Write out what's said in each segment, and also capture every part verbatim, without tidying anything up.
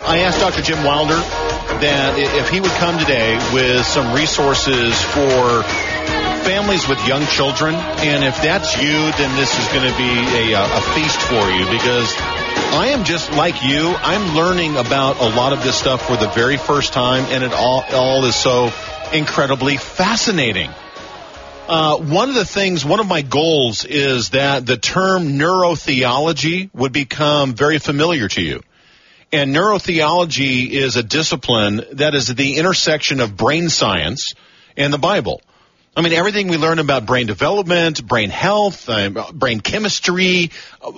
I asked Doctor Jim Wilder that if he would come today with some resources for families with young children, and if that's you, then this is going to be a, a feast for you, because I am just like you. I'm learning about a lot of this stuff for the very first time, and it all, all is so incredibly fascinating. Uh, one of the things, one of my goals is that the term neurotheology would become very familiar to you. And neurotheology is a discipline that is at the intersection of brain science and the Bible. I mean, everything we learn about brain development, brain health, uh, brain chemistry,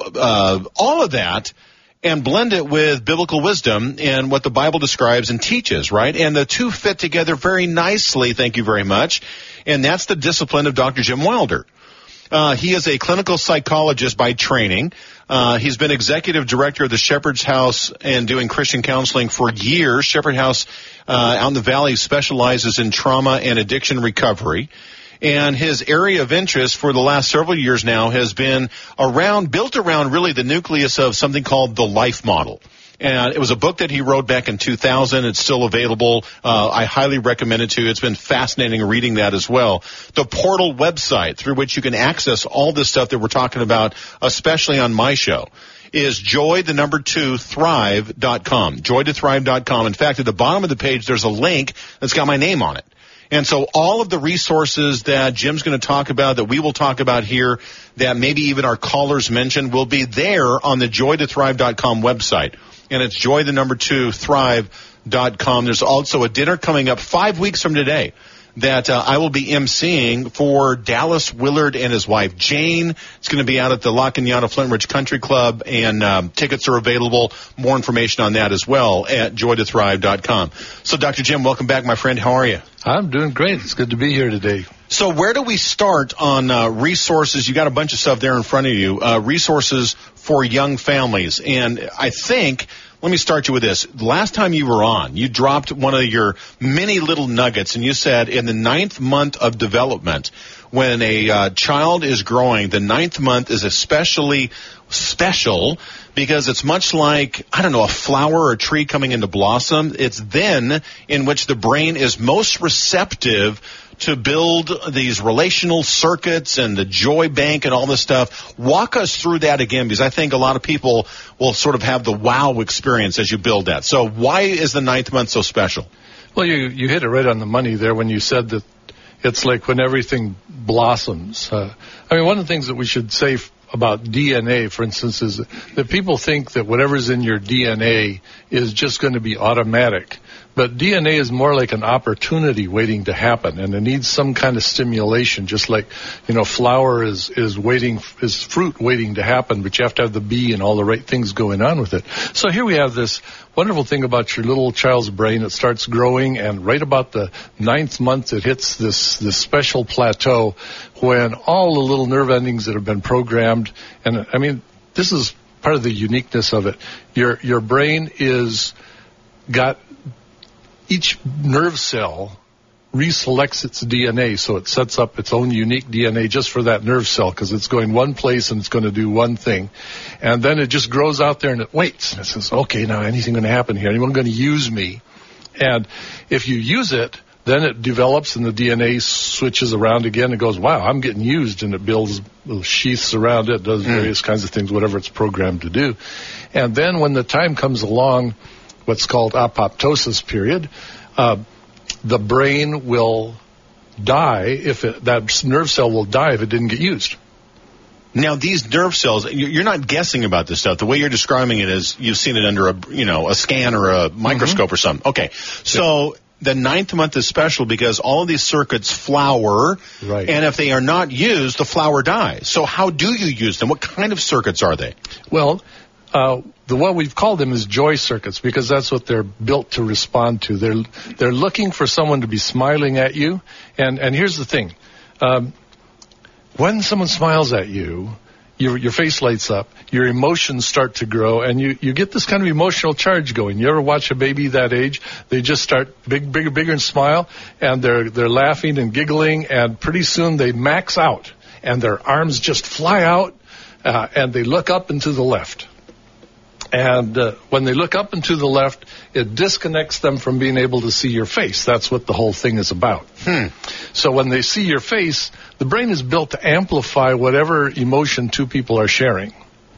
uh, all of that, and blend it with biblical wisdom and what the Bible describes and teaches, right? And the two fit together very nicely, thank you very much. And that's the discipline of Doctor Jim Wilder. Uh, he is a clinical psychologist by training. Uh, he's been executive director of the Shepherd's House and doing Christian counseling for years. Shepherd House uh, out in the Valley specializes in trauma and addiction recovery. And his area of interest for the last several years now has been around, built around really the nucleus of something called the life model. And it was a book that he wrote back in two thousand. It's still available. Uh, I highly recommend it to you. It's been fascinating reading that as well. The Portal website through which you can access all this stuff that we're talking about, especially on my show, is joy, the number two, thrive dot com. joy to thrive dot com. In fact, at the bottom of the page, there's a link that's got my name on it. And so all of the resources that Jim's going to talk about, that we will talk about here, that maybe even our callers mentioned, will be there on the joy to thrive dot com website. And it's joy, the number two, thrive dot com. There's also a dinner coming up five weeks from today that uh, I will be emceeing for Dallas Willard and his wife, Jane. It's going to be out at the La Cañada Flint Ridge Country Club, and um, tickets are available. More information on that as well at joy to thrive dot com. So, Doctor Jim, welcome back, my friend. How are you? I'm doing great. It's good to be here today. So where do we start on uh, resources? You got a bunch of stuff there in front of you, uh, resources for young families. And I think, let me start you with this. Last time you were on, you dropped one of your many little nuggets, and you said in the ninth month of development, when a uh, child is growing, the ninth month is especially special because it's much like, I don't know, a flower or a tree coming into blossom. It's then in which the brain is most receptive to build these relational circuits and the joy bank and all this stuff. Walk us through that again, because I think a lot of people will sort of have the wow experience as you build that. So why is the ninth month so special? Well, you, you hit it right on the money there when you said that it's like when everything blossoms. Uh, I mean, one of the things that we should say f- about D N A, for instance, is that people think that whatever's in your D N A is just going to be automatic. But D N A is more like an opportunity waiting to happen, and it needs some kind of stimulation, just like, you know, flower is, is waiting, is fruit waiting to happen, but you have to have the bee and all the right things going on with it. So here we have this wonderful thing about your little child's brain. It starts growing, and right about the ninth month, it hits this, this special plateau when all the little nerve endings that have been programmed, and I mean, this is part of the uniqueness of it. Your, your brain is got, each nerve cell reselects its D N A, so it sets up its own unique D N A just for that nerve cell, because it's going one place and it's going to do one thing. And then it just grows out there and it waits. And it says, okay, now anything going to happen here? Anyone going to use me? And if you use it, then it develops and the D N A switches around again and goes, wow, I'm getting used, and it builds little sheaths around it, does various mm. kinds of things, whatever it's programmed to do. And then when the time comes along, what's called apoptosis period, uh, the brain will die if it, that nerve cell will die if it didn't get used. Now, these nerve cells, you're not guessing about this stuff. The way you're describing it is you've seen it under a, you know, a scan or a microscope mm-hmm. or something. Okay, so yeah. The ninth month is special because all of these circuits flower, right. And if they are not used, the flower dies. So how do you use them? What kind of circuits are they? Well, Uh, the what we've called them is joy circuits, because that's what they're built to respond to. They're they're looking for someone to be smiling at you. And, and here's the thing. Um, when someone smiles at you, your your face lights up, your emotions start to grow, and you, you get this kind of emotional charge going. You ever watch a baby that age? They just start big, bigger, bigger and smile, and they're they're laughing and giggling, and pretty soon they max out, and their arms just fly out, uh, and they look up and to the left. And uh, when they look up and to the left, it disconnects them from being able to see your face. That's what the whole thing is about. Hmm. So when they see your face, the brain is built to amplify whatever emotion two people are sharing.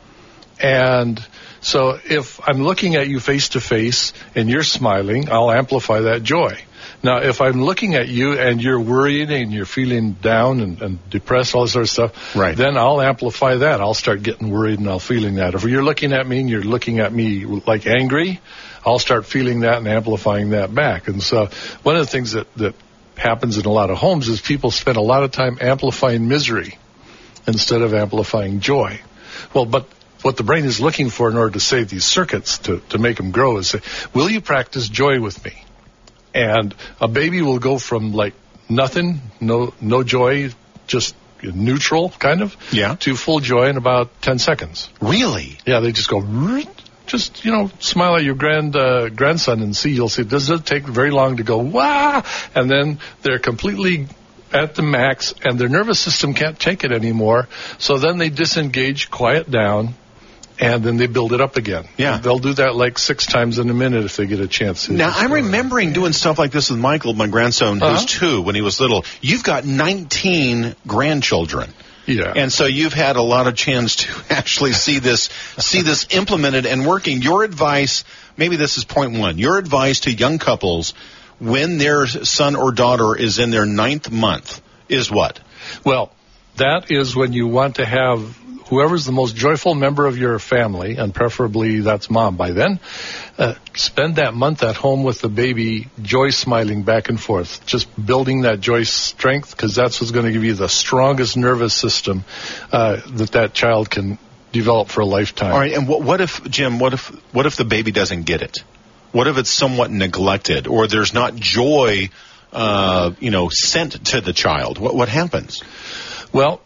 And so if I'm looking at you face to face and you're smiling, I'll amplify that joy. Now, if I'm looking at you and you're worried and you're feeling down and, and depressed, all this sort of stuff, right, then I'll amplify that. I'll start getting worried and I'll feeling that. If you're looking at me and you're looking at me like angry, I'll start feeling that and amplifying that back. And so one of the things that, that happens in a lot of homes is people spend a lot of time amplifying misery instead of amplifying joy. Well, but what the brain is looking for in order to save these circuits to, to make them grow is say, will you practice joy with me? And a baby will go from like nothing, no no joy, just neutral kind of, yeah, to full joy in about ten seconds. Really? Yeah, they just go, just, you know, smile at your grand uh, grandson and see, you'll see, it doesn't take very long to go, wah, and then they're completely at the max and their nervous system can't take it anymore. So then they disengage, quiet down, and then they build it up again. Yeah. They'll do that like six times in a minute if they get a chance. Now, I'm remembering doing stuff like this with Michael, my grandson, uh-huh. who's two, when he was little. You've got nineteen grandchildren. Yeah. And so you've had a lot of chance to actually see this, see this implemented and working. Your advice, maybe this is point one, your advice to young couples when their son or daughter is in their ninth month is what? Well, that is when you want to have whoever's the most joyful member of your family, and preferably that's mom by then, uh, spend that month at home with the baby, joy smiling back and forth, just building that joy strength, because that's what's going to give you the strongest nervous system uh, that that child can develop for a lifetime. All right, and what, what if, Jim, what if what if the baby doesn't get it? What if it's somewhat neglected, or there's not joy, uh, you know, sent to the child? What what happens? Well,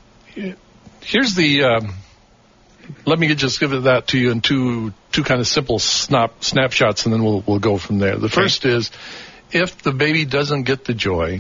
here's the, um, let me just give it that to you in two two kind of simple snap, snapshots, and then we'll we'll go from there. The okay. first is, if the baby doesn't get the joy,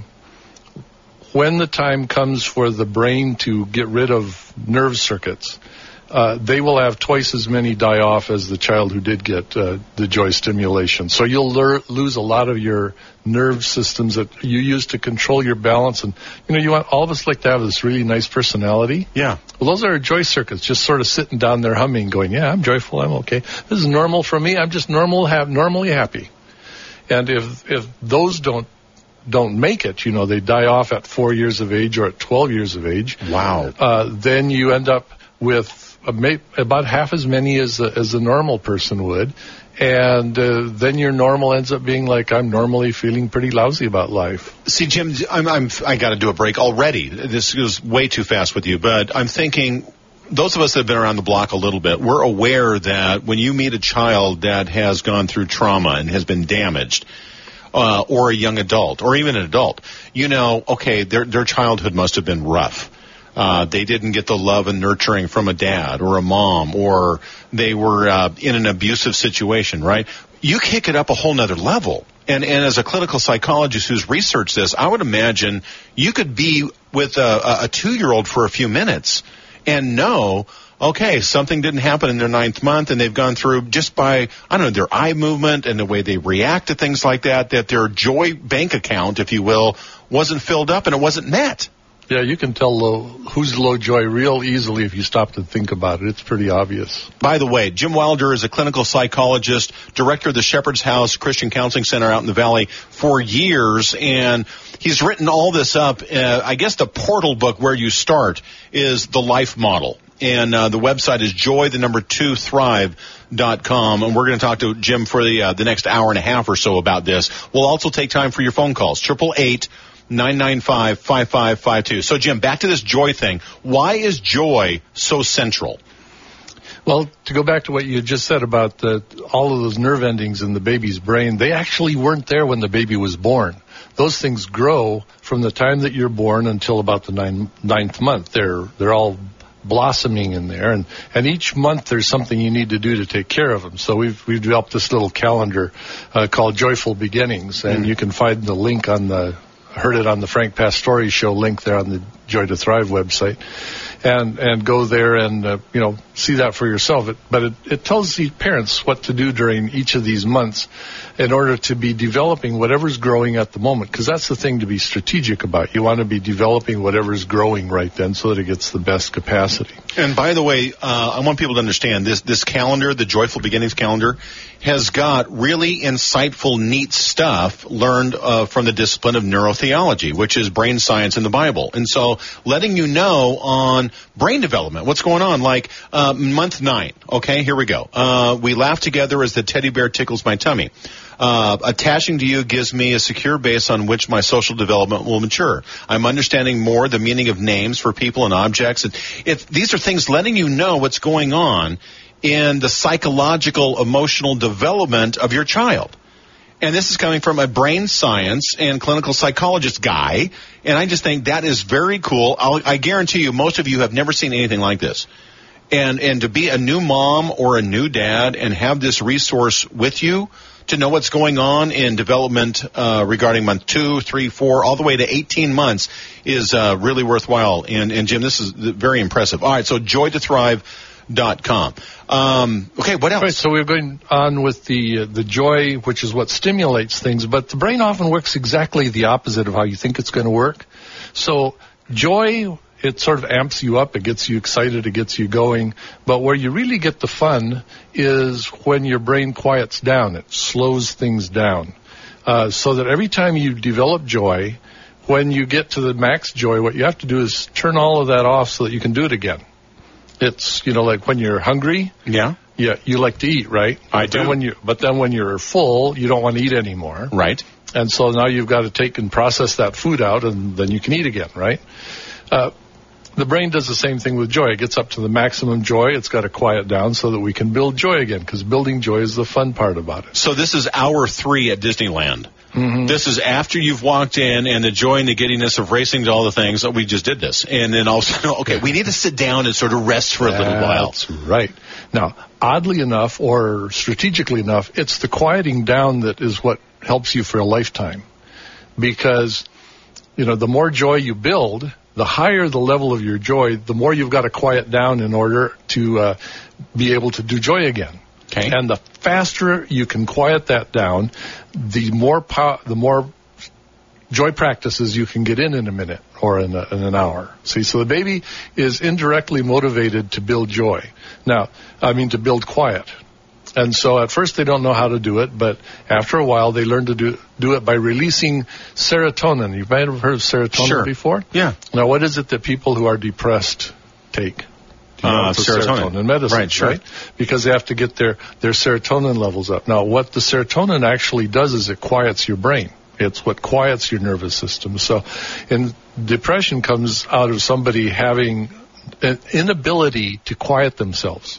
when the time comes for the brain to get rid of nerve circuits, uh, they will have twice as many die off as the child who did get uh, the joy stimulation. So you'll ler- lose a lot of your nerve systems that you use to control your balance. And, you know, you want all of us like to have this really nice personality. Yeah. Well, those are joy circuits, just sort of sitting down there humming, going, yeah, I'm joyful, I'm okay. This is normal for me. I'm just normal, have normally happy. And if if those don't don't make it, you know, they die off at four years of age or at twelve years of age. Wow. Uh, then you end up with about half as many as a, as a normal person would, and uh, then your normal ends up being like, I'm normally feeling pretty lousy about life. See, Jim, I'm, I'm I got to do a break already. This goes way too fast with you, but I'm thinking, those of us that have been around the block a little bit, we're aware that when you meet a child that has gone through trauma and has been damaged, uh, or a young adult, or even an adult, you know, okay, their their childhood must have been rough. Uh, they didn't get the love and nurturing from a dad or a mom, or they were uh, in an abusive situation, right? You kick it up a whole nother level. And, and as a clinical psychologist who's researched this, I would imagine you could be with a, a two-year-old for a few minutes and know, okay, something didn't happen in their ninth month, and they've gone through just by, I don't know, their eye movement and the way they react to things like that, that their joy bank account, if you will, wasn't filled up and it wasn't met. Yeah, you can tell low, who's low joy real easily if you stop to think about it. It's pretty obvious. By the way, Jim Wilder is a clinical psychologist, director of the Shepherd's House Christian Counseling Center out in the Valley for years, and he's written all this up. Uh, I guess the portal book where you start is the Life Model. And uh, the website is joy, the number two, thrive dot com. And we're going to talk to Jim for the uh, the next hour and a half or so about this. We'll also take time for your phone calls, eight eight eight, nine nine five, five five five two. So, Jim, back to this joy thing. Why is joy so central? Well, to go back to what you just said about the, all of those nerve endings in the baby's brain, they actually weren't there when the baby was born. Those things grow from the time that you're born until about the nine, ninth month. They're they're all blossoming in there, and, and each month there's something you need to do to take care of them. So we've we've developed this little calendar uh, called Joyful Beginnings, and mm. you can find the link on the, I heard it on the Frank Pastore show link there on the Joy to Thrive website, and and go there and uh, you know see that for yourself. It, but it, it tells the parents what to do during each of these months in order to be developing whatever's growing at the moment, because that's the thing to be strategic about. You want to be developing whatever's growing right then so that it gets the best capacity. And by the way, uh, I want people to understand this, this calendar, the Joyful Beginnings calendar, has got really insightful, neat stuff learned uh, from the discipline of neurotheology, which is brain science in the Bible. And so letting you know on brain development, what's going on, like uh, month nine. Okay, here we go. Uh, we laugh together as the teddy bear tickles my tummy. Uh, attaching to you gives me a secure base on which my social development will mature. I'm understanding more the meaning of names for people and objects. It, it, these are things letting you know what's going on in the psychological, emotional development of your child. And this is coming from a brain science and clinical psychologist guy. And I just think that is very cool. I'll, I guarantee you most of you have never seen anything like this. And, and to be a new mom or a new dad and have this resource with you to know what's going on in development uh, regarding month two, three, four, all the way to eighteen months is uh, really worthwhile. And, and Jim, this is very impressive. All right, so joy to thrive dot com. Um, okay, what else? Right, so we're going on with the uh, the joy, which is what stimulates things, but the brain often works exactly the opposite of how you think it's going to work. So joy, it sort of amps you up, it gets you excited, it gets you going, but where you really get the fun is when your brain quiets down, it slows things down. Uh, so that every time you develop joy, when you get to the max joy, what you have to do is turn all of that off so that you can do it again. It's, you know, like when you're hungry. Yeah. Yeah, you like to eat, right? I but do. Then when you, but then when you're full, you don't want to eat anymore. Right. And so now you've got to take and process that food out, and then you can eat again, right? Uh, the brain does the same thing with joy. It gets up to the maximum joy. It's got to quiet down so that we can build joy again, because building joy is the fun part about it. So this is hour three at Disneyland. Mm-hmm. This is after you've walked in and the joy and the giddiness of racing to all the things. We just did this. And then also, okay, we need to sit down and sort of rest for a little while. That's right. Now, oddly enough, or strategically enough, it's the quieting down that is what helps you for a lifetime. Because, you know, the more joy you build, the higher the level of your joy, the more you've got to quiet down in order to uh, be able to do joy again. Okay. And the faster you can quiet that down, the more pow- the more joy practices you can get in in a minute or in, a, in an hour. See, so the baby is indirectly motivated to build joy. Now, I mean to build quiet. And so at first they don't know how to do it, but after a while they learn to do do it by releasing serotonin. You might have heard of serotonin Sure. before? Yeah. Now, what is it that people who are depressed take? You know, Uh, it's a serotonin. serotonin medicine, Right, sure. right? Because they have to get their, their serotonin levels up. Now, what the serotonin actually does is it quiets your brain. It's what quiets your nervous system. So, and depression comes out of somebody having an inability to quiet themselves.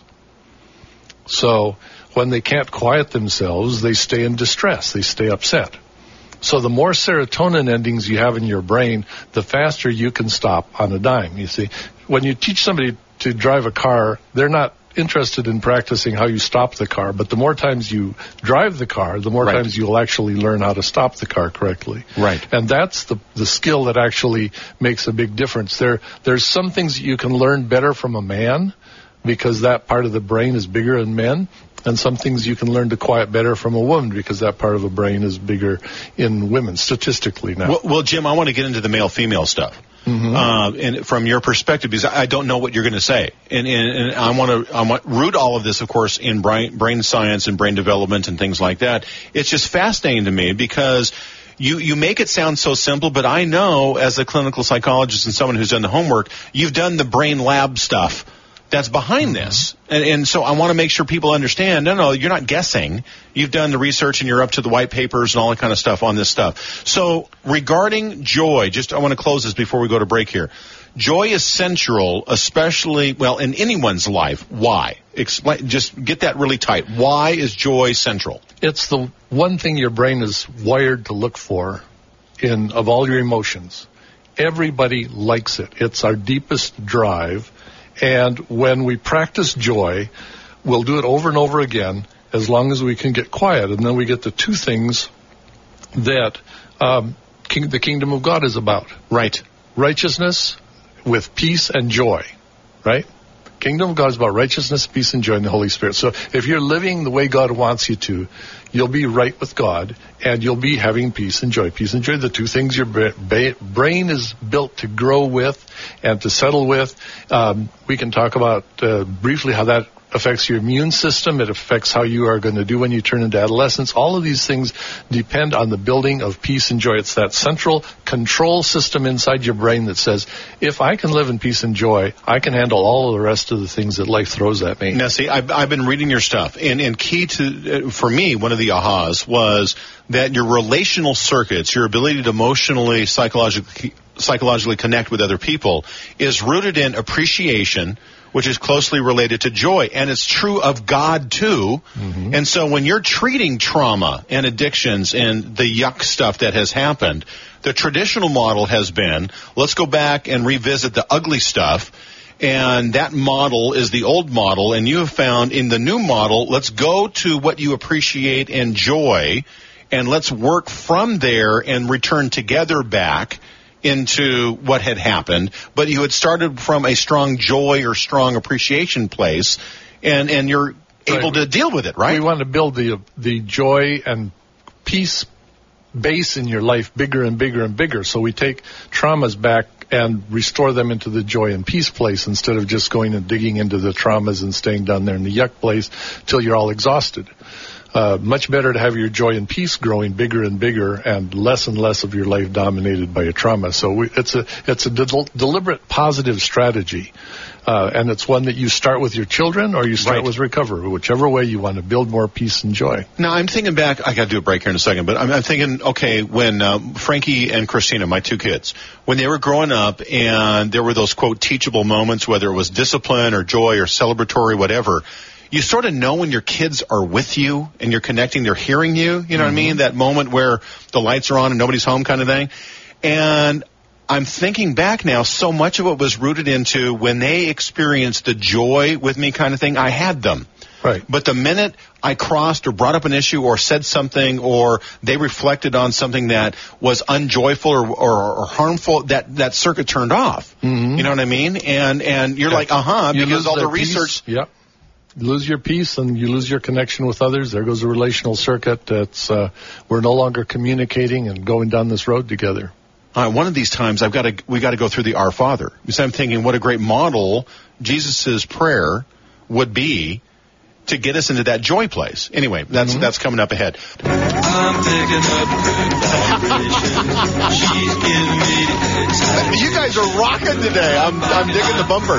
So, when they can't quiet themselves, they stay in distress. They stay upset. So the more serotonin endings you have in your brain, the faster you can stop on a dime. You see, when you teach somebody to drive a car, they're not interested in practicing how you stop the car, but the more times you drive the car, the more Right. times you'll actually learn how to stop the car correctly. Right. And that's the the skill that actually makes a big difference. There, there's some things that you can learn better from a man because that part of the brain is bigger in men, and some things you can learn to quiet better from a woman because that part of the brain is bigger in women, statistically now. Well, well Jim, I want to get into the male-female stuff. Mm-hmm. Uh, and from your perspective, because I don't know what you're going to say, and, and, and I want to I want root all of this, of course, in brain brain science and brain development and things like that. It's just fascinating to me because you you make it sound so simple, but I know as a clinical psychologist and someone who's done the homework, you've done the brain lab stuff that's behind this. And, and so I want to make sure people understand, no, no, you're not guessing. You've done the research and you're up to the white papers and all that kind of stuff on this stuff. So regarding joy, just I want to close this before we go to break here. Joy is central, especially, well, in anyone's life. Why? Explain, just get that really tight. Why is joy central? It's the one thing your brain is wired to look for in of all your emotions. Everybody likes it. It's our deepest drive. And when we practice joy, we'll do it over and over again as long as we can get quiet. And then we get the two things that um, king, the kingdom of God is about. Right. Righteousness with peace and joy, right? Kingdom of God is about righteousness, peace, and joy in the Holy Spirit. So if you're living the way God wants you to, you'll be right with God, and you'll be having peace and joy. Peace and joy, the two things your bra- ba- brain is built to grow with and to settle with. Um, we can talk about uh, briefly how that affects your immune system. It affects how you are going to do when you turn into adolescence. All of these things depend on the building of peace and joy. It's that central control system inside your brain that says, if I can live in peace and joy, I can handle all of the rest of the things that life throws at me. Now, see, I've, I've been reading your stuff, and, and key to, uh, for me, one of the ahas was that your relational circuits, your ability to emotionally, psychologically, psychologically connect with other people is rooted in appreciation, which is closely related to joy. And it's true of God, too. Mm-hmm. And so when you're treating trauma and addictions and the yuck stuff that has happened, the traditional model has been, let's go back and revisit the ugly stuff. And that model is the old model. And you have found in the new model, let's go to what you appreciate and enjoy, and let's work from there and return together back into what had happened, but you had started from a strong joy or strong appreciation place, and, and you're able right. to deal with it, right? We want to build the the joy and peace base in your life bigger and bigger and bigger, so we take traumas back and restore them into the joy and peace place instead of just going and digging into the traumas and staying down there in the yuck place till you're all exhausted. Uh, much better to have your joy and peace growing bigger and bigger, and less and less of your life dominated by your trauma. So we, it's a it's a de- deliberate positive strategy, uh, and it's one that you start with your children or you start right. with recovery, whichever way you want to build more peace and joy. Now I'm thinking back. I got to do a break here in a second, but I'm, I'm thinking, okay, when um, Frankie and Christina, my two kids, when they were growing up, and there were those quote teachable moments, whether it was discipline or joy or celebratory, whatever. You sort of know when your kids are with you and you're connecting, they're hearing you, you know mm-hmm. what I mean? That moment where the lights are on and nobody's home kind of thing. And I'm thinking back now, so much of it was rooted into when they experienced the joy with me kind of thing, I had them. Right. But the minute I crossed or brought up an issue or said something or they reflected on something that was unjoyful or, or, or harmful, that, that circuit turned off. Mm-hmm. You know what I mean? And, and you're yeah. like, uh-huh, you because all the research... Yeah. You lose your peace and you lose your connection with others. There goes a relational circuit. That's uh, we're no longer communicating and going down this road together. Uh, one of these times, I've got to we got to go through the Our Father, because I'm thinking what a great model Jesus' prayer would be to get us into that joy place. Anyway, that's mm-hmm. that's coming up ahead. I'm picking up She's giving me You guys are rocking today. I'm I'm digging the bumpers.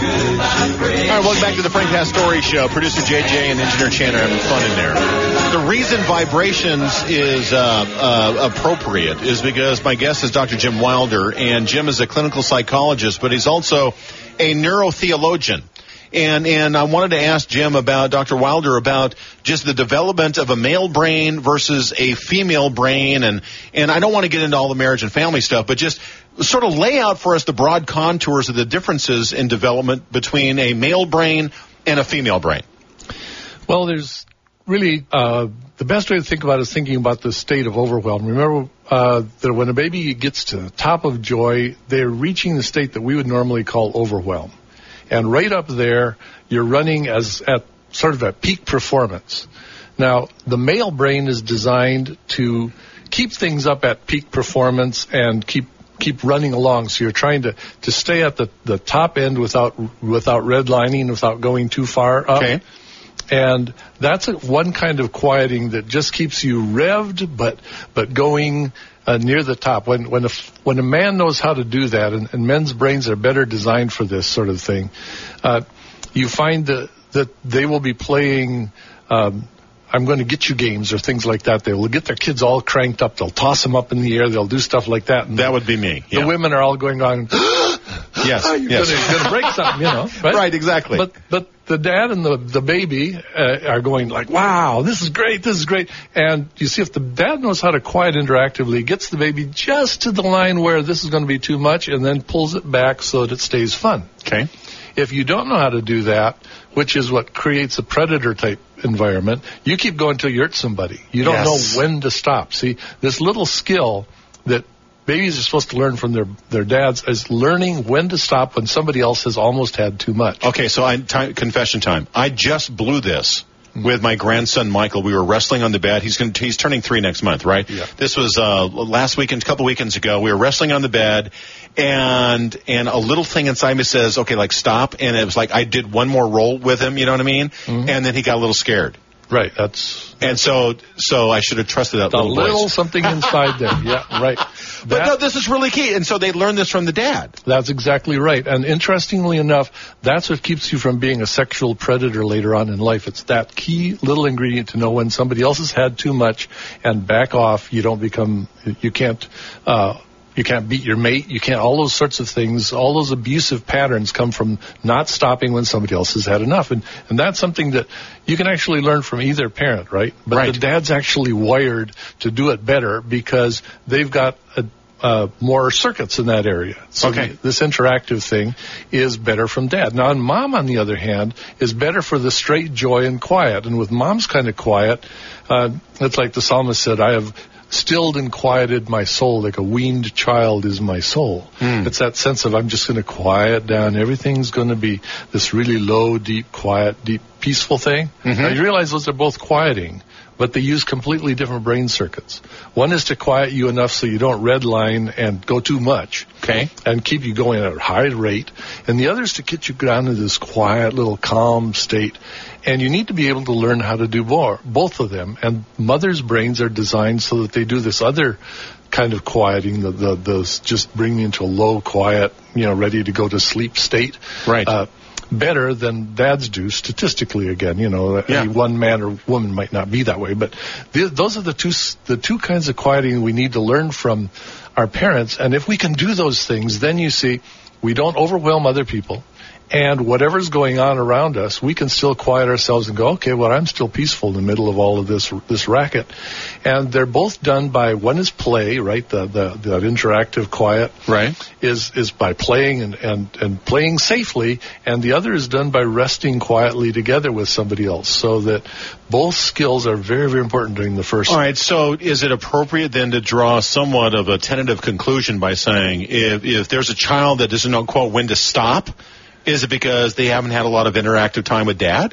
All right, welcome back to the Frank Pastore Show. Producer J J and Engineer Chan are having fun in there. The reason vibrations is uh, uh, appropriate is because my guest is Doctor Jim Wilder, and Jim is a clinical psychologist, but he's also a neurotheologian. And and I wanted to ask Jim about, Doctor Wilder, about just the development of a male brain versus a female brain. And, and I don't want to get into all the marriage and family stuff, but just sort of lay out for us the broad contours of the differences in development between a male brain and a female brain. Well, there's really uh, the best way to think about it is thinking about the state of overwhelm. Remember uh, that when a baby gets to the top of joy, they're reaching the state that we would normally call overwhelm. And right up there, you're running as at sort of at peak performance. Now, the male brain is designed to keep things up at peak performance and keep keep running along. So you're trying to, to stay at the, the top end without without redlining, without going too far up. Okay. And that's a, one kind of quieting that just keeps you revved, but but going uh, near the top. When when a when a man knows how to do that, and, and men's brains are better designed for this sort of thing, uh, you find that that they will be playing. Um, I'm going to get you games or things like that. They will get their kids all cranked up. They'll toss them up in the air. They'll do stuff like that. And that would be me. The yeah. women are all going on. Yes, you're yes. going to break something, you know. Right, right exactly. But but the dad and the the baby uh, are going like, wow, this is great, this is great. And you see, if the dad knows how to quiet interactively, gets the baby just to the line where this is going to be too much, and then pulls it back so that it stays fun. Okay. If you don't know how to do that, which is what creates a predator-type environment, you keep going until you hurt somebody. You don't yes. know when to stop. See, this little skill that babies are supposed to learn from their, their dads is learning when to stop when somebody else has almost had too much. Okay, so I, time, confession time. I just blew this with my grandson Michael. We were wrestling on the bed. He's going he's turning three next month, right? Yeah. This was uh, last weekend, a couple weekends ago. We were wrestling on the bed, and and a little thing inside me says, "Okay, like stop." And it was like I did one more roll with him. You know what I mean? Mm-hmm. And then he got a little scared. Right. That's and so so I should have trusted that the little, little voice. something inside there. Yeah. Right. But That, no, this is really key. And so they learned this from the dad. That's exactly right. And interestingly enough, that's what keeps you from being a sexual predator later on in life. It's that key little ingredient to know when somebody else has had too much and back off. You don't become, you can't, uh, you can't beat your mate. You can't, all those sorts of things, all those abusive patterns come from not stopping when somebody else has had enough. And, and that's something that you can actually learn from either parent, right? But right. the dad's actually wired to do it better because they've got a, uh, more circuits in that area. So okay. the, this interactive thing is better from dad. Now, and mom, on the other hand, is better for the straight joy and quiet. And with mom's kind of quiet, uh, it's like the psalmist said, I have stilled and quieted my soul like a weaned child is my soul. Mm. It's that sense of I'm just going to quiet down. Everything's going to be this really low, deep, quiet, deep, peaceful thing. Mm-hmm. Now, you realize those are both quieting, but they use completely different brain circuits. One is to quiet you enough so you don't redline and go too much. Okay. And keep you going at a high rate. And the other is to get you down to this quiet, little calm state. And you need to be able to learn how to do more, both of them. And mothers' brains are designed so that they do this other kind of quieting, the, the, the just bring me into a low, quiet, you know, ready to go to sleep state. Right. Uh, better than dads do statistically. Again, you know, yeah. any one man or woman might not be that way, but th- those are the two the two kinds of quieting we need to learn from our parents. And if we can do those things, then you see we don't overwhelm other people. And whatever's going on around us, we can still quiet ourselves and go, okay, well, I'm still peaceful in the middle of all of this this racket. And they're both done by, one is play, right, the, the, the interactive quiet. Right. Is is by playing and, and, and playing safely, and the other is done by resting quietly together with somebody else, so that both skills are very, very important during the first. All right, so is it appropriate then to draw somewhat of a tentative conclusion by saying if, if there's a child that doesn't know, quote, when to stop, is it because they haven't had a lot of interactive time with dad?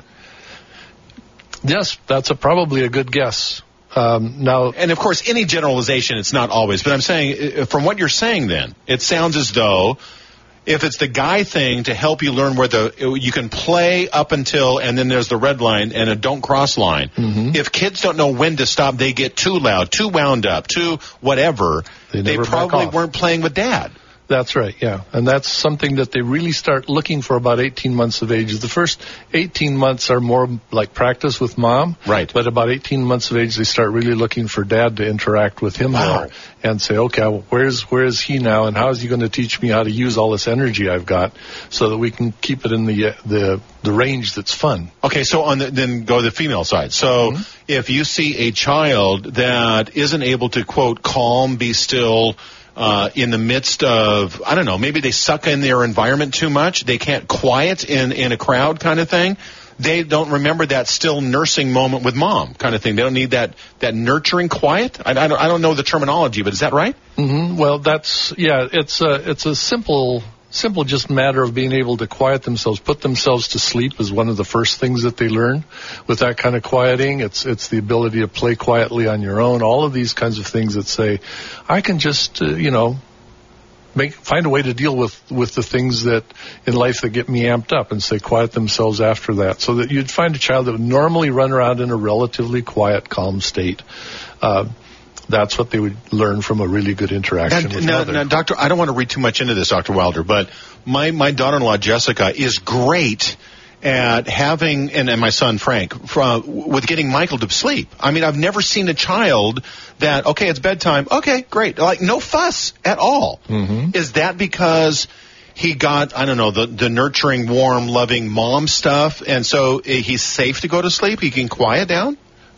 Yes, that's a, probably a good guess. Um, now, and of course, any generalization, it's not always. But I'm saying, from what you're saying, then it sounds as though if it's the guy thing to help you learn where the you can play up until, and then there's the red line and a don't cross line. Mm-hmm. If kids don't know when to stop, they get too loud, too wound up, too whatever. They, they probably weren't playing with dad. That's right, yeah. And that's something that they really start looking for about eighteen months of age. The first eighteen months are more like practice with mom. Right. But about eighteen months of age, they start really looking for dad to interact with him wow. more and say, okay, well, where's where is he now, and how is he going to teach me how to use all this energy I've got so that we can keep it in the uh, the the range that's fun. Okay, so on the, then go to the female side. So mm-hmm. if you see a child that isn't able to, quote, calm, be still, Uh, in the midst of, I don't know, maybe they suck in their environment too much. They can't quiet in, in a crowd kind of thing. They don't remember that still nursing moment with mom kind of thing. They don't need that, that nurturing quiet. I, I, don't, I don't know the terminology, but is that right? Mm-hmm. Well, that's, yeah, it's a, it's a simple, simple just matter of being able to quiet themselves, put themselves to sleep is one of the first things that they learn with that kind of quieting. It's, it's the ability to play quietly on your own. All of these kinds of things that say, I can just, uh, you know, make, find a way to deal with, with the things that in life that get me amped up, and say quiet themselves after that. So that you'd find a child that would normally run around in a relatively quiet, calm state. Uh, That's what they would learn from a really good interaction and, with now, mother. Now, Doctor, I don't want to read too much into this, Doctor Wilder, but my, my daughter-in-law, Jessica, is great at having, and, and my son, Frank, from, with getting Michael to sleep. I mean, I've never seen a child that, okay, it's bedtime. Okay, great. Like, no fuss at all. Mm-hmm. Is that because he got, I don't know, the, the nurturing, warm, loving mom stuff, and so he's safe to go to sleep? He can quiet down?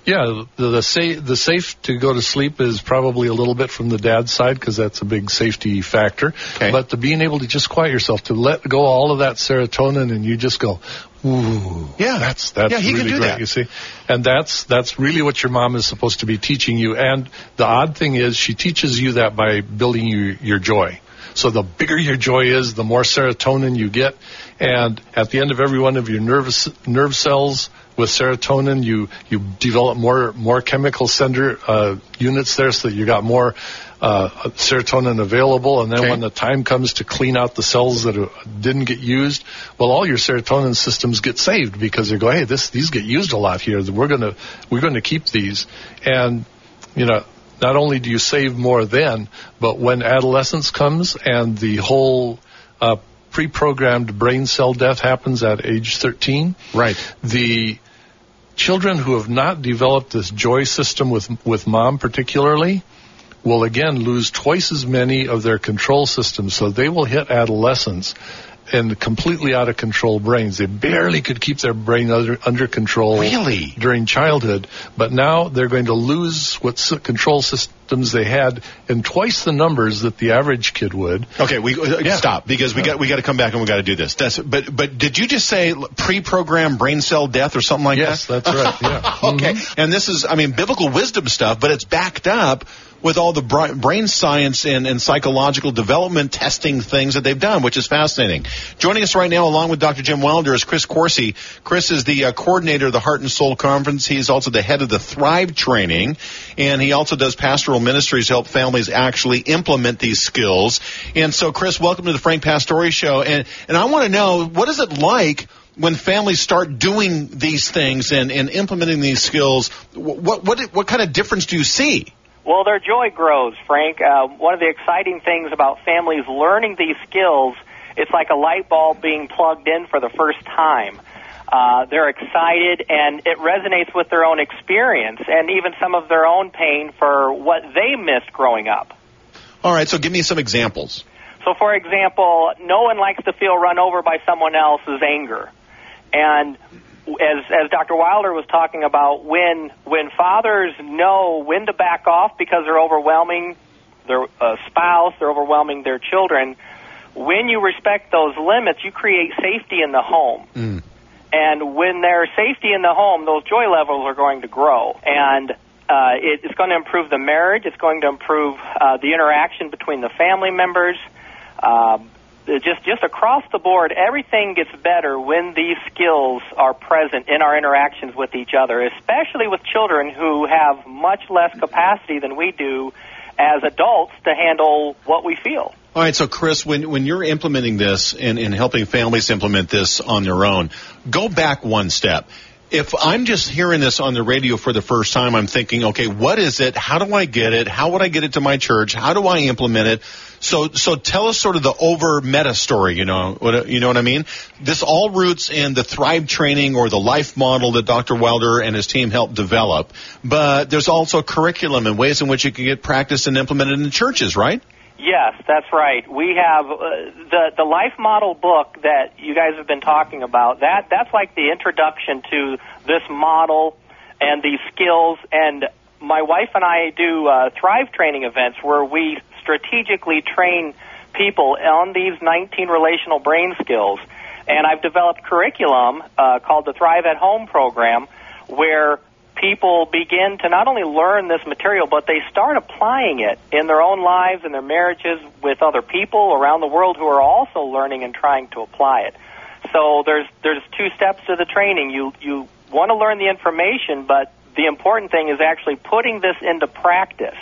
Yeah, the the, sa- the safe to go to sleep is probably a little bit from the dad's side because that's a big safety factor. Okay. But to being able to just quiet yourself, to let go all of that serotonin, and you just go, ooh, yeah, that's that's yeah, he really can do great. that. You see, and that's that's really what your mom is supposed to be teaching you. And the odd thing is, she teaches you that by building you, your joy. So the bigger your joy is, the more serotonin you get. And at the end of every one of your nervous nerve cells with serotonin, you, you develop more more chemical sender uh, units there, so that you got more uh, serotonin available. And then okay. when the time comes to clean out the cells that uh, didn't get used, well, all your serotonin systems get saved because they go, hey, this these get used a lot here. We're gonna we're gonna keep these. And you know, not only do you save more then, but when adolescence comes and the whole uh, pre-programmed brain cell death happens at age thirteen, right? The children who have not developed this joy system with with mom particularly will again lose twice as many of their control systems. So they will hit adolescence and completely out of control brains. They barely could keep their brain under, under control really? during childhood, but now they're going to lose what s- control systems they had in twice the numbers that the average kid would. Okay, we uh, Yeah. stop because we got we got to come back and we got to do this. That's but but did you just say pre-programmed brain cell death or something like Yes, that? that's right. Yeah. Okay, Mm-hmm. and this is I mean biblical wisdom stuff, but it's backed up with all the bra- brain science and, and psychological development testing things that they've done, which is fascinating. Joining us right now, along with Doctor Jim Wilder, is Chris Coursey. Chris is the uh, coordinator of the Heart and Soul Conference. He's also the head of the Thrive Training, and he also does pastoral ministries to help families actually implement these skills. And so, Chris, welcome to the Frank Pastore Show. And, and I want to know, what is it like when families start doing these things and, and implementing these skills? What, what, what kind of difference do you see? Well, their joy grows, Frank. Uh, one of the exciting things about families learning these skills, it's like a light bulb being plugged in for the first time. Uh, they're excited, and it resonates with their own experience and even some of their own pain for what they missed growing up. All right, so give me some examples. So, for example, no one likes to feel run over by someone else's anger. And As as Doctor Wilder was talking about, when when fathers know when to back off because they're overwhelming their uh, spouse, they're overwhelming their children, when you respect those limits, you create safety in the home. Mm. And when there's safety in the home, those joy levels are going to grow. And uh, it, it's going to improve the marriage. It's going to improve uh, the interaction between the family members. Uh, Just just across the board, everything gets better when these skills are present in our interactions with each other, especially with children who have much less capacity than we do as adults to handle what we feel. All right, so Chris, when when you're implementing this and, and helping families implement this on their own, go back one step. If I'm just hearing this on the radio for the first time, I'm thinking, okay, what is it? How do I get it? How would I get it to my church? How do I implement it? So, so tell us sort of the over meta story, you know, what, you know what I mean? This all roots in the Thrive Training or the life model that Doctor Wilder and his team helped develop. But there's also curriculum and ways in which you can get practiced and implemented in churches, right? Yes, that's right. We have uh, the the life model book that you guys have been talking about. That that's like the introduction to this model and these skills. And my wife and I do uh, Thrive training events where we strategically train people on these nineteen relational brain skills. And I've developed curriculum uh, called the Thrive at Home program, where people begin to not only learn this material, but they start applying it in their own lives and their marriages with other people around the world who are also learning and trying to apply it. So there's there's two steps to the training. You you want to learn the information, but the important thing is actually putting this into practice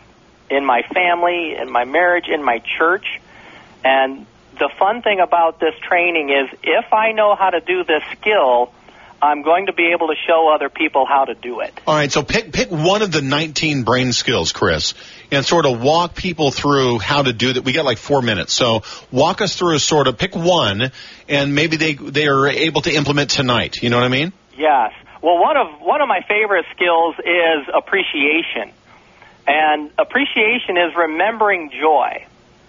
in my family, in my marriage, in my church. And the fun thing about this training is if I know how to do this skill, I'm going to be able to show other people how to do it. All right, so pick pick one of the nineteen brain skills, Chris, and sort of walk people through how to do that. We got like four minutes, so walk us through sort of pick one, and maybe they they are able to implement tonight. You know what I mean? Yes. Well, one of one of my favorite skills is appreciation, and appreciation is remembering joy.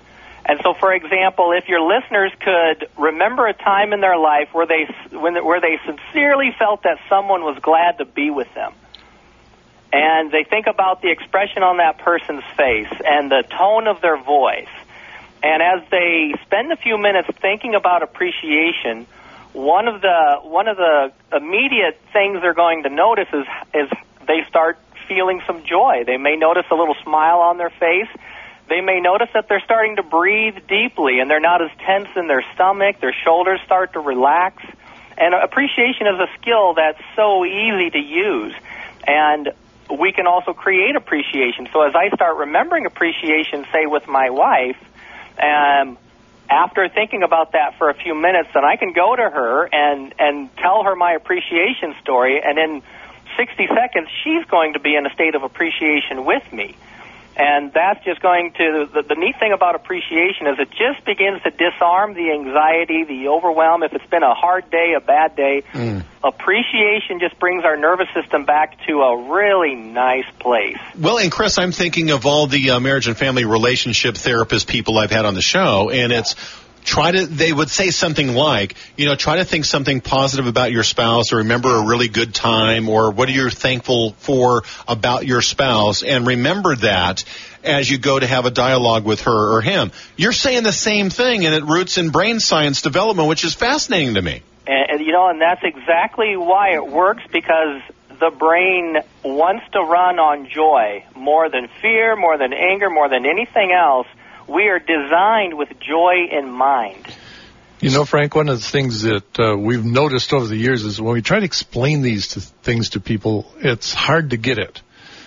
And so, for example, if your listeners could remember a time in their life where they when, where they sincerely felt that someone was glad to be with them, and they think about the expression on that person's face and the tone of their voice. And as they spend a few minutes thinking about appreciation, one of the one of the immediate things they're going to notice is is they start feeling some joy. They may notice a little smile on their face. They may notice that they're starting to breathe deeply and they're not as tense in their stomach. Their shoulders start to relax. And appreciation is a skill that's so easy to use. And we can also create appreciation. So as I start remembering appreciation, say with my wife, um, after thinking about that for a few minutes, then I can go to her and, and tell her my appreciation story, and in sixty seconds, she's going to be in a state of appreciation with me. And that's just going to, the, the neat thing about appreciation is it just begins to disarm the anxiety, the overwhelm. If it's been a hard day, a bad day, mm. appreciation just brings our nervous system back to a really nice place. Well, and Chris, I'm thinking of all the uh, marriage and family relationship therapist people I've had on the show, and it's try to, they would say something like, you know, try to think something positive about your spouse, or remember a really good time, or what are you thankful for about your spouse, and remember that as you go to have a dialogue with her or him. You're saying the same thing, and it roots in brain science development, which is fascinating to me. And, and you know, and that's exactly why it works, because the brain wants to run on joy more than fear, more than anger, more than anything else. We are designed with joy in mind. You know, Frank, one of the things that uh, we've noticed over the years is when we try to explain these to, things to people, it's hard to get it.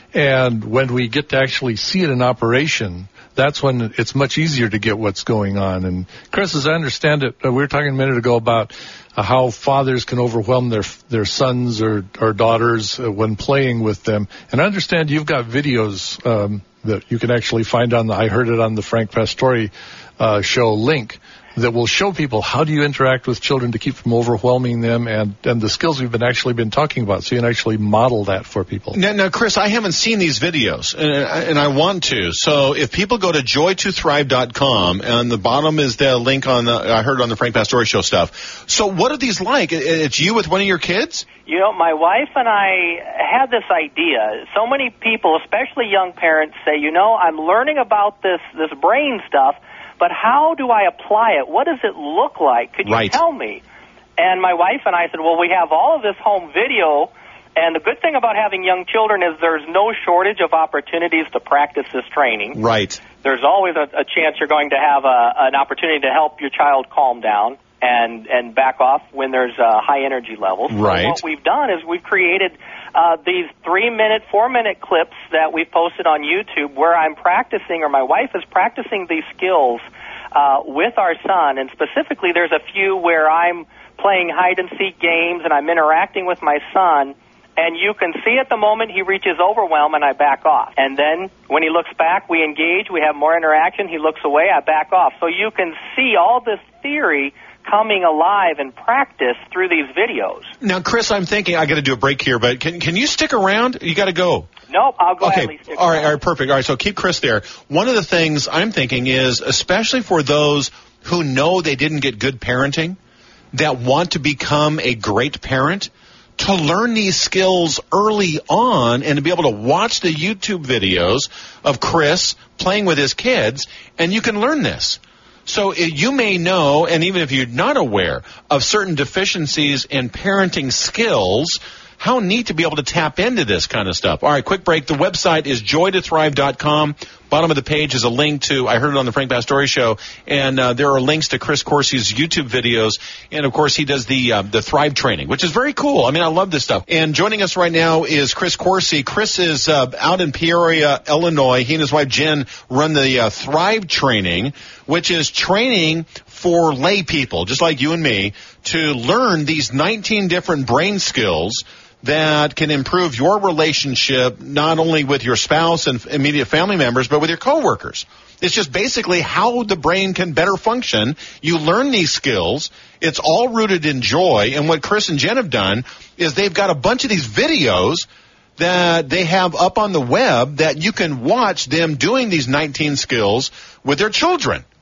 And when we get to actually see it in operation, that's when it's much easier to get what's going on. And Chris, as I understand it, uh, we were talking a minute ago about uh, how fathers can overwhelm their their sons or, or daughters uh, when playing with them. And I understand you've got videos um, that you can actually find on the, I heard it on the Frank Pastore uh, show link, that will show people how do you interact with children to keep from overwhelming them, and, and the skills we've been actually been talking about, so you can actually model that for people. Now, now Chris, I haven't seen these videos, and, and I want to. So if people go to joy to thrive dot com, and the bottom is the link on the, I heard on the Frank Pastore show stuff. So what are these like? It's you with one of your kids? You know, my wife and I had this idea. So many people, especially young parents, say, you know, I'm learning about this, this brain stuff, but how do I apply it? What does it look like? Could you right. tell me? And my wife and I said, well, we have all of this home video, and the good thing about having young children is there's no shortage of opportunities to practice this training. Right. There's always a, a chance you're going to have a, an opportunity to help your child calm down and, and back off when there's uh, high energy levels. Right. So what we've done is we've created uh, these three-minute, four-minute clips that we've posted on YouTube where I'm practicing, or my wife is practicing these skills uh, with our son. And specifically, there's a few where I'm playing hide-and-seek games and I'm interacting with my son. And you can see at the moment he reaches overwhelm and I back off. And then when he looks back, we engage, we have more interaction, he looks away, I back off. So you can see all this theory coming alive in practice through these videos. Now, Chris, I'm thinking, I got to do a break here, but can can you stick around? You got to go. Nope, I'll go okay. ahead and stick all right, around. all right, perfect. All right, so keep Chris there. One of the things I'm thinking is, especially for those who know they didn't get good parenting, that want to become a great parent, to learn these skills early on and to be able to watch the YouTube videos of Chris playing with his kids, and you can learn this. So you may know, and even if you're not aware of certain deficiencies in parenting skills, how neat to be able to tap into this kind of stuff. All right, quick break. The website is joy to thrive dot com. Bottom of the page is a link to, I heard it on the Frank Pastore show, and uh, there are links to Chris Coursey's YouTube videos, and of course he does the uh, the Thrive training, which is very cool. I mean, I love this stuff. And joining us right now is Chris Coursey. Chris is uh, out in Peoria, Illinois. He and his wife Jen run the uh, Thrive training, which is training for lay people, just like you and me, to learn these nineteen different brain skills that can improve your relationship not only with your spouse and immediate family members, but with your coworkers. It's just basically how the brain can better function. You learn these skills. It's all rooted in joy. And what Chris and Jen have done is they've got a bunch of these videos that they have up on the web that you can watch them doing these nineteen skills with their children.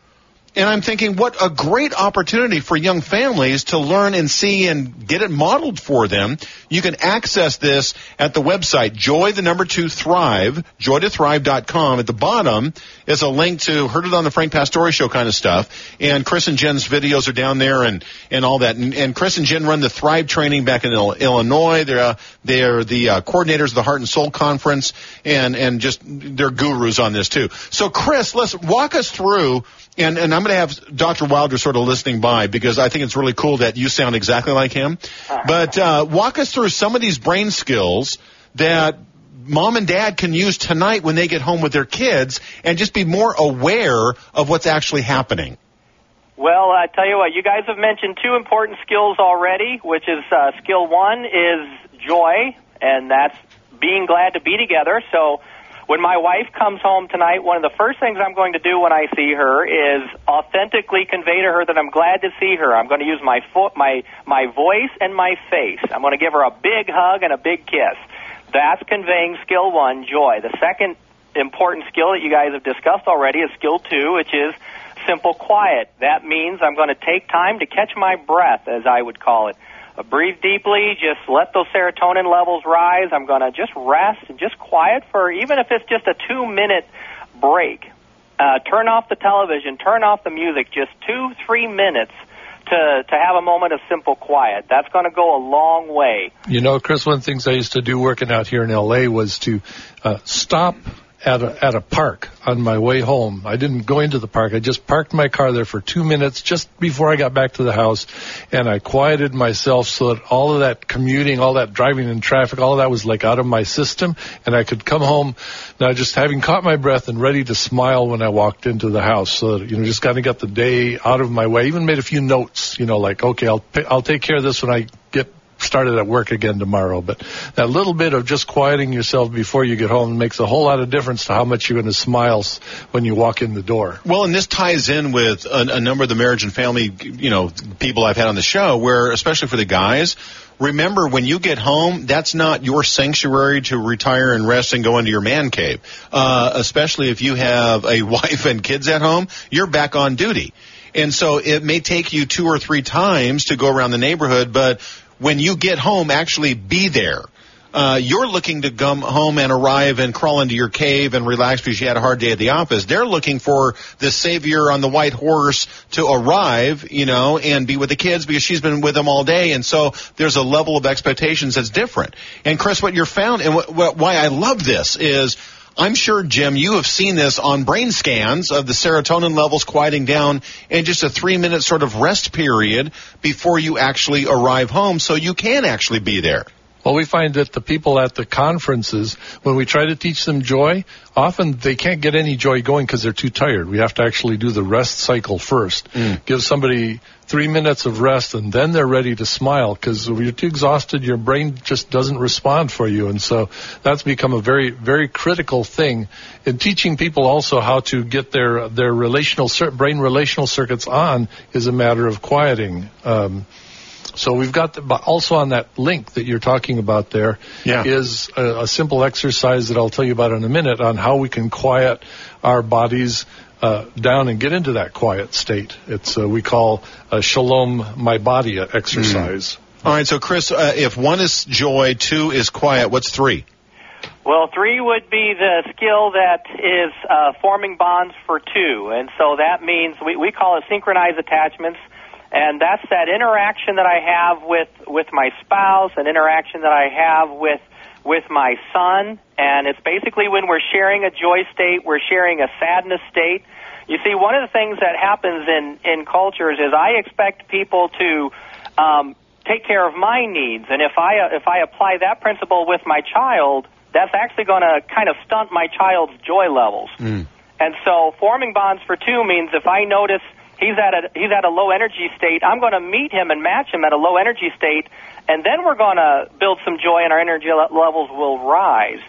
And I'm thinking, what a great opportunity for young families to learn and see and get it modeled for them. You can access this at the website, Joy, the number two, Thrive, joy to thrive dot com. At the bottom is a link to Heard It on the Frank Pastore Show kind of stuff. And Chris and Jen's videos are down there and, and all that. And, and Chris and Jen run the Thrive training back in Illinois. They're, uh, they're the uh, coordinators of the Heart and Soul Conference, and, and just they're gurus on this too. So, Chris, let's walk us through. And, and I'm going to have Doctor Wilder sort of listening by, because I think it's really cool that you sound exactly like him. But uh, walk us through some of these brain skills that mom and dad can use tonight when they get home with their kids and just be more aware of what's actually happening. Well, I tell you what, you guys have mentioned two important skills already, which is uh, skill one is joy, and that's being glad to be together. So when my wife comes home tonight, one of the first things I'm going to do when I see her is authentically convey to her that I'm glad to see her. I'm going to use my foot, my my voice and my face. I'm going to give her a big hug and a big kiss. That's conveying skill one, joy. The second important skill that you guys have discussed already is skill two, which is simple quiet. That means I'm going to take time to catch my breath, as I would call it. Uh, breathe deeply, just let those serotonin levels rise. I'm going to just rest and just quiet for, even if it's just a two-minute break. Uh, turn off the television, turn off the music, just two, three minutes to, to have a moment of simple quiet. That's going to go a long way. You know, Chris, one of the things I used to do working out here in L A was to uh, stop at a, at a park on my way home. I didn't go into the park. I just parked my car there for two minutes just before I got back to the house, and I quieted myself so that all of that commuting, all that driving in traffic, all of that was like out of my system, and I could come home now just having caught my breath and ready to smile when I walked into the house. So that, you know, just kind of got the day out of my way. Even made a few notes, you know, like, okay, I'll pay, I'll take care of this when I get started at work again tomorrow. But that little bit of just quieting yourself before you get home makes a whole lot of difference to how much you're going to smile when you walk in the door. Well, and this ties in with a, a number of the marriage and family, you know, people I've had on the show, where, especially for the guys, remember, when you get home, that's not your sanctuary to retire and rest and go into your man cave. Uh, especially if you have a wife and kids at home, you're back on duty. And so it may take you two or three times to go around the neighborhood, but when you get home, actually be there. Uh, you're looking to come home and arrive and crawl into your cave and relax because you had a hard day at the office. They're looking for the savior on the white horse to arrive, you know, and be with the kids because she's been with them all day. And so there's a level of expectations that's different. And Chris, what you're found, and wh- wh- why I love this is, I'm sure, Jim, you have seen this on brain scans of the serotonin levels quieting down in just a three-minute sort of rest period before you actually arrive home, so you can actually be there. Well, we find that the people at the conferences, when we try to teach them joy, often they can't get any joy going because they're too tired. We have to actually do the rest cycle first. Mm. Give somebody three minutes of rest, and then they're ready to smile, because if you're too exhausted, your brain just doesn't respond for you. And so that's become a very, very critical thing in teaching people also how to get their, their relational, brain relational circuits on is a matter of quieting. Um, So we've got, the, but also on that link that you're talking about there yeah. is a, a simple exercise that I'll tell you about in a minute on how we can quiet our bodies uh, down and get into that quiet state. It's uh, we call a Shalom My Body exercise. Mm. All right, so Chris, uh, if one is joy, two is quiet, what's three? Well, three would be the skill that is uh, forming bonds for two, and so that means we, we call it synchronized attachments. And that's that interaction that I have with, with my spouse, an interaction that I have with with my son. And it's basically when we're sharing a joy state, we're sharing a sadness state. You see, one of the things that happens in, in cultures is I expect people to um, take care of my needs. And if I, if I apply that principle with my child, that's actually going to kind of stunt my child's joy levels. Mm. And so forming bonds for two means if I notice He's at a he's at a low energy state, I'm going to meet him and match him at a low energy state, and then we're going to build some joy and our energy levels will rise.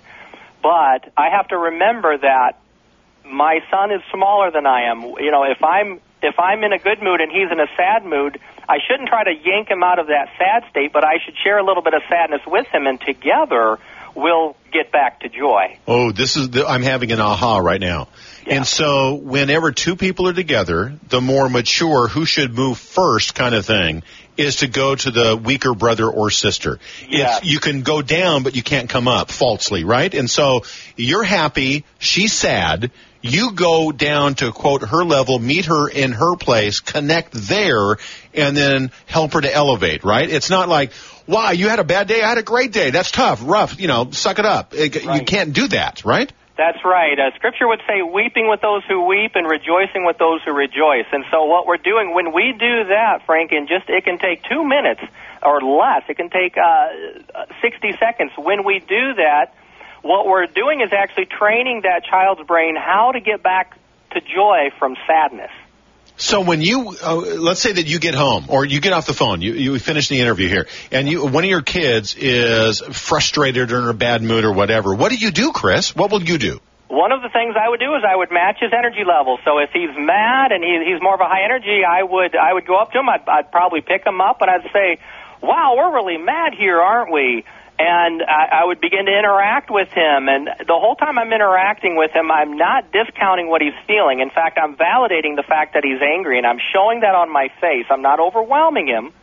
But I have to remember that my son is smaller than I am. You know, if I'm if I'm in a good mood and he's in a sad mood, I shouldn't try to yank him out of that sad state, but I should share a little bit of sadness with him, and together we'll get back to joy. Oh, this is the, I'm having an aha right now. Yeah. And so whenever two people are together, the more mature who should move first kind of thing is to go to the weaker brother or sister. Yeah. It's, you can go down, but you can't come up falsely, right? And so you're happy, she's sad. You go down to, quote, her level, meet her in her place, connect there, and then help her to elevate, right? It's not like, wow, you had a bad day, I had a great day. That's tough, rough, you know, suck it up. It, right. You can't do that, right? That's right. Uh, Scripture would say, weeping with those who weep and rejoicing with those who rejoice. And so what we're doing, when we do that, Frank, in just, it can take two minutes or less. It can take uh, sixty seconds. When we do that, what we're doing is actually training that child's brain how to get back to joy from sadness. So when you, uh, let's say that you get home or you get off the phone, you, you finish the interview here, and you, one of your kids is frustrated or in a bad mood or whatever, what do you do, Chris? What will you do? One of the things I would do is I would match his energy level. So if he's mad and he, he's more of a high energy, I would I would go up to him. I'd, I'd probably pick him up and I'd say, wow, we're really mad here, aren't we? And I, I would begin to interact with him. And the whole time I'm interacting with him, I'm not discounting what he's feeling. In fact, I'm validating the fact that he's angry, and I'm showing that on my face. I'm not overwhelming him,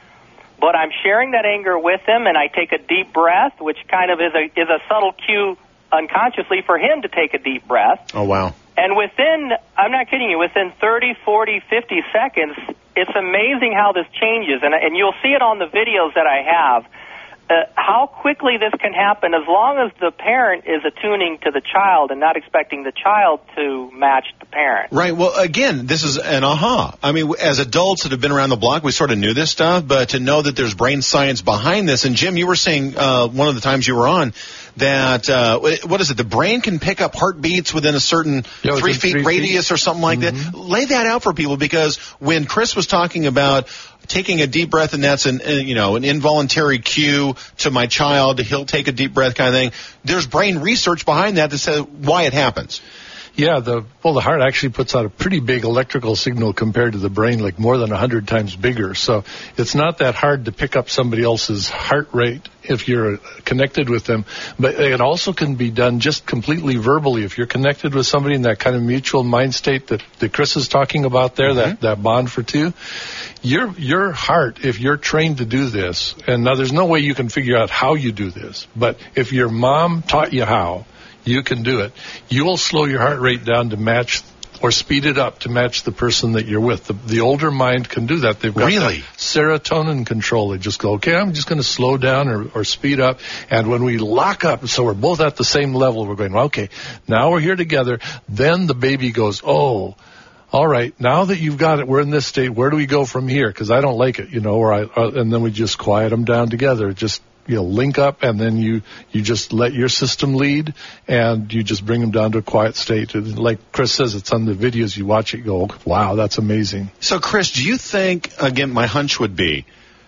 but I'm sharing that anger with him, and I take a deep breath, which kind of is a, is a subtle cue unconsciously for him to take a deep breath. Oh, wow. And within, I'm not kidding you, within thirty, forty, fifty seconds, it's amazing how this changes. And, and you'll see it on the videos that I have. Uh, how quickly this can happen as long as the parent is attuning to the child and not expecting the child to match the parent. Right. Well, again, this is an aha. I mean, as adults that have been around the block, we sort of knew this stuff, but to know that there's brain science behind this. And Jim, you were saying uh, one of the times you were on that, uh, what is it, the brain can pick up heartbeats within a certain yeah, three feet three radius feet. or something like mm-hmm. that. Lay that out for people, because when Chris was talking about taking a deep breath, and that's an, uh, you know, an involuntary cue to my child, he'll take a deep breath kind of thing. There's brain research behind that that says why it happens. Yeah, the well, the heart actually puts out a pretty big electrical signal compared to the brain, like more than a hundred times bigger. So it's not that hard to pick up somebody else's heart rate if you're connected with them. But it also can be done just completely verbally. If you're connected with somebody in that kind of mutual mind state that, that Chris is talking about there, mm-hmm. that, that bond for two, your your heart, if you're trained to do this, and now there's no way you can figure out how you do this, but if your mom taught you how, you can do it. You will slow your heart rate down to match or speed it up to match the person that you're with. The, the older mind can do that. They've got really? serotonin control. They just go, okay, I'm just going to slow down or, or speed up. And when we lock up, so we're both at the same level, we're going, well, okay, now we're here together. Then the baby goes, oh, all right, now that you've got it, we're in this state, where do we go from here? Because I don't like it, you know, or I, uh, and then we just quiet them down together. Just, you know, link up, and then you, you just let your system lead, and you just bring them down to a quiet state. And like Chris says, it's on the videos. You watch it, go, wow, that's amazing. So, Chris, do you think, again, my hunch would be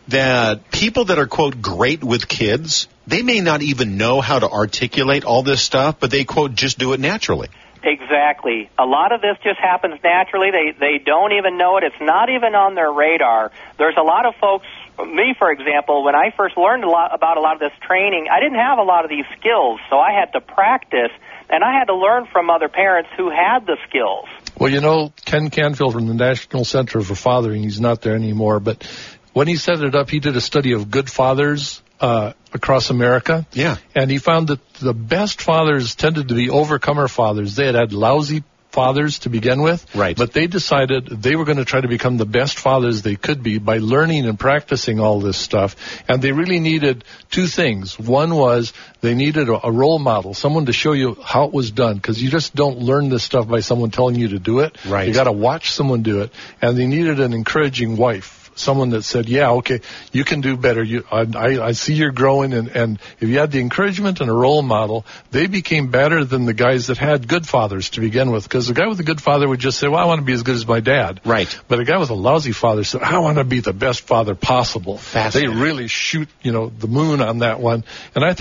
that people that are, quote, great with kids, they may not even know how to articulate all this stuff, but they, quote, just do it naturally? Exactly. A lot of this just happens naturally. They they don't even know it. It's not even on their radar. There's a lot of folks, me, for example, when I first learned a lot about a lot of this training, I didn't have a lot of these skills, so I had to practice, and I had to learn from other parents who had the skills. Well, you know, Ken Canfield from the National Center for Fathering, he's not there anymore, but when he set it up, he did a study of good fathers uh across America. Yeah. And he found that the best fathers tended to be overcomer fathers. They had had lousy fathers to begin with. Right. But they decided they were going to try to become the best fathers they could be by learning and practicing all this stuff. And they really needed two things. One was they needed a, a role model, someone to show you how it was done, because you just don't learn this stuff by someone telling you to do it. Right. You got to watch someone do it. And they needed an encouraging wife. Someone that said, yeah, okay, you can do better. You, I, I, I see you're growing. And, and if you had the encouragement and a role model, they became better than the guys that had good fathers to begin with. Because the guy with a good father would just say, well, I want to be as good as my dad. Right. But a guy with a lousy father said, I want to be the best father possible. They Fascinating. really shoot, you know, the moon on that one. And I think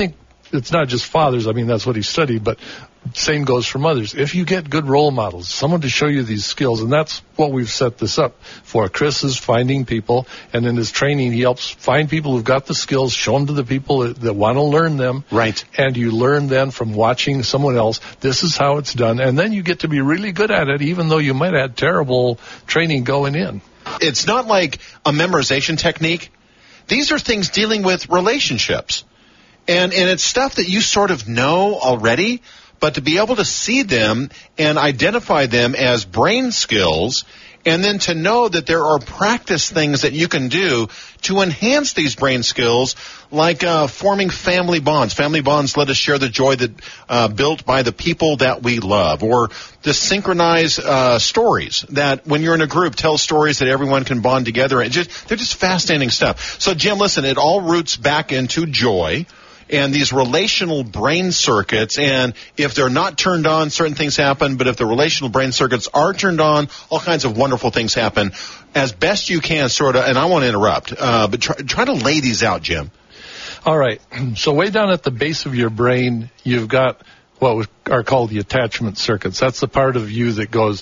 it's not just fathers. I mean, that's what he studied, but same goes for mothers. If you get good role models, someone to show you these skills, and that's what we've set this up for. Chris is finding people, and in his training, he helps find people who've got the skills, show them to the people that, that want to learn them. Right. And you learn then from watching someone else, this is how it's done, and then you get to be really good at it, even though you might have had terrible training going in. It's not like a memorization technique. These are things dealing with relationships. And and it's stuff that you sort of know already, but to be able to see them and identify them as brain skills, and then to know that there are practice things that you can do to enhance these brain skills, like uh, forming family bonds. Family bonds let us share the joy that uh, built by the people that we love, or the synchronized uh, stories that when you're in a group, tell stories that everyone can bond together. And just they're just fascinating stuff. So, Jim, listen, it all roots back into joy and these relational brain circuits, and if they're not turned on, certain things happen, but if the relational brain circuits are turned on, all kinds of wonderful things happen. As best you can, sort of, and I want to interrupt, uh, but try, try to lay these out, Jim. All right. So way down at the base of your brain, you've got what are called the attachment circuits. That's the part of you that goes,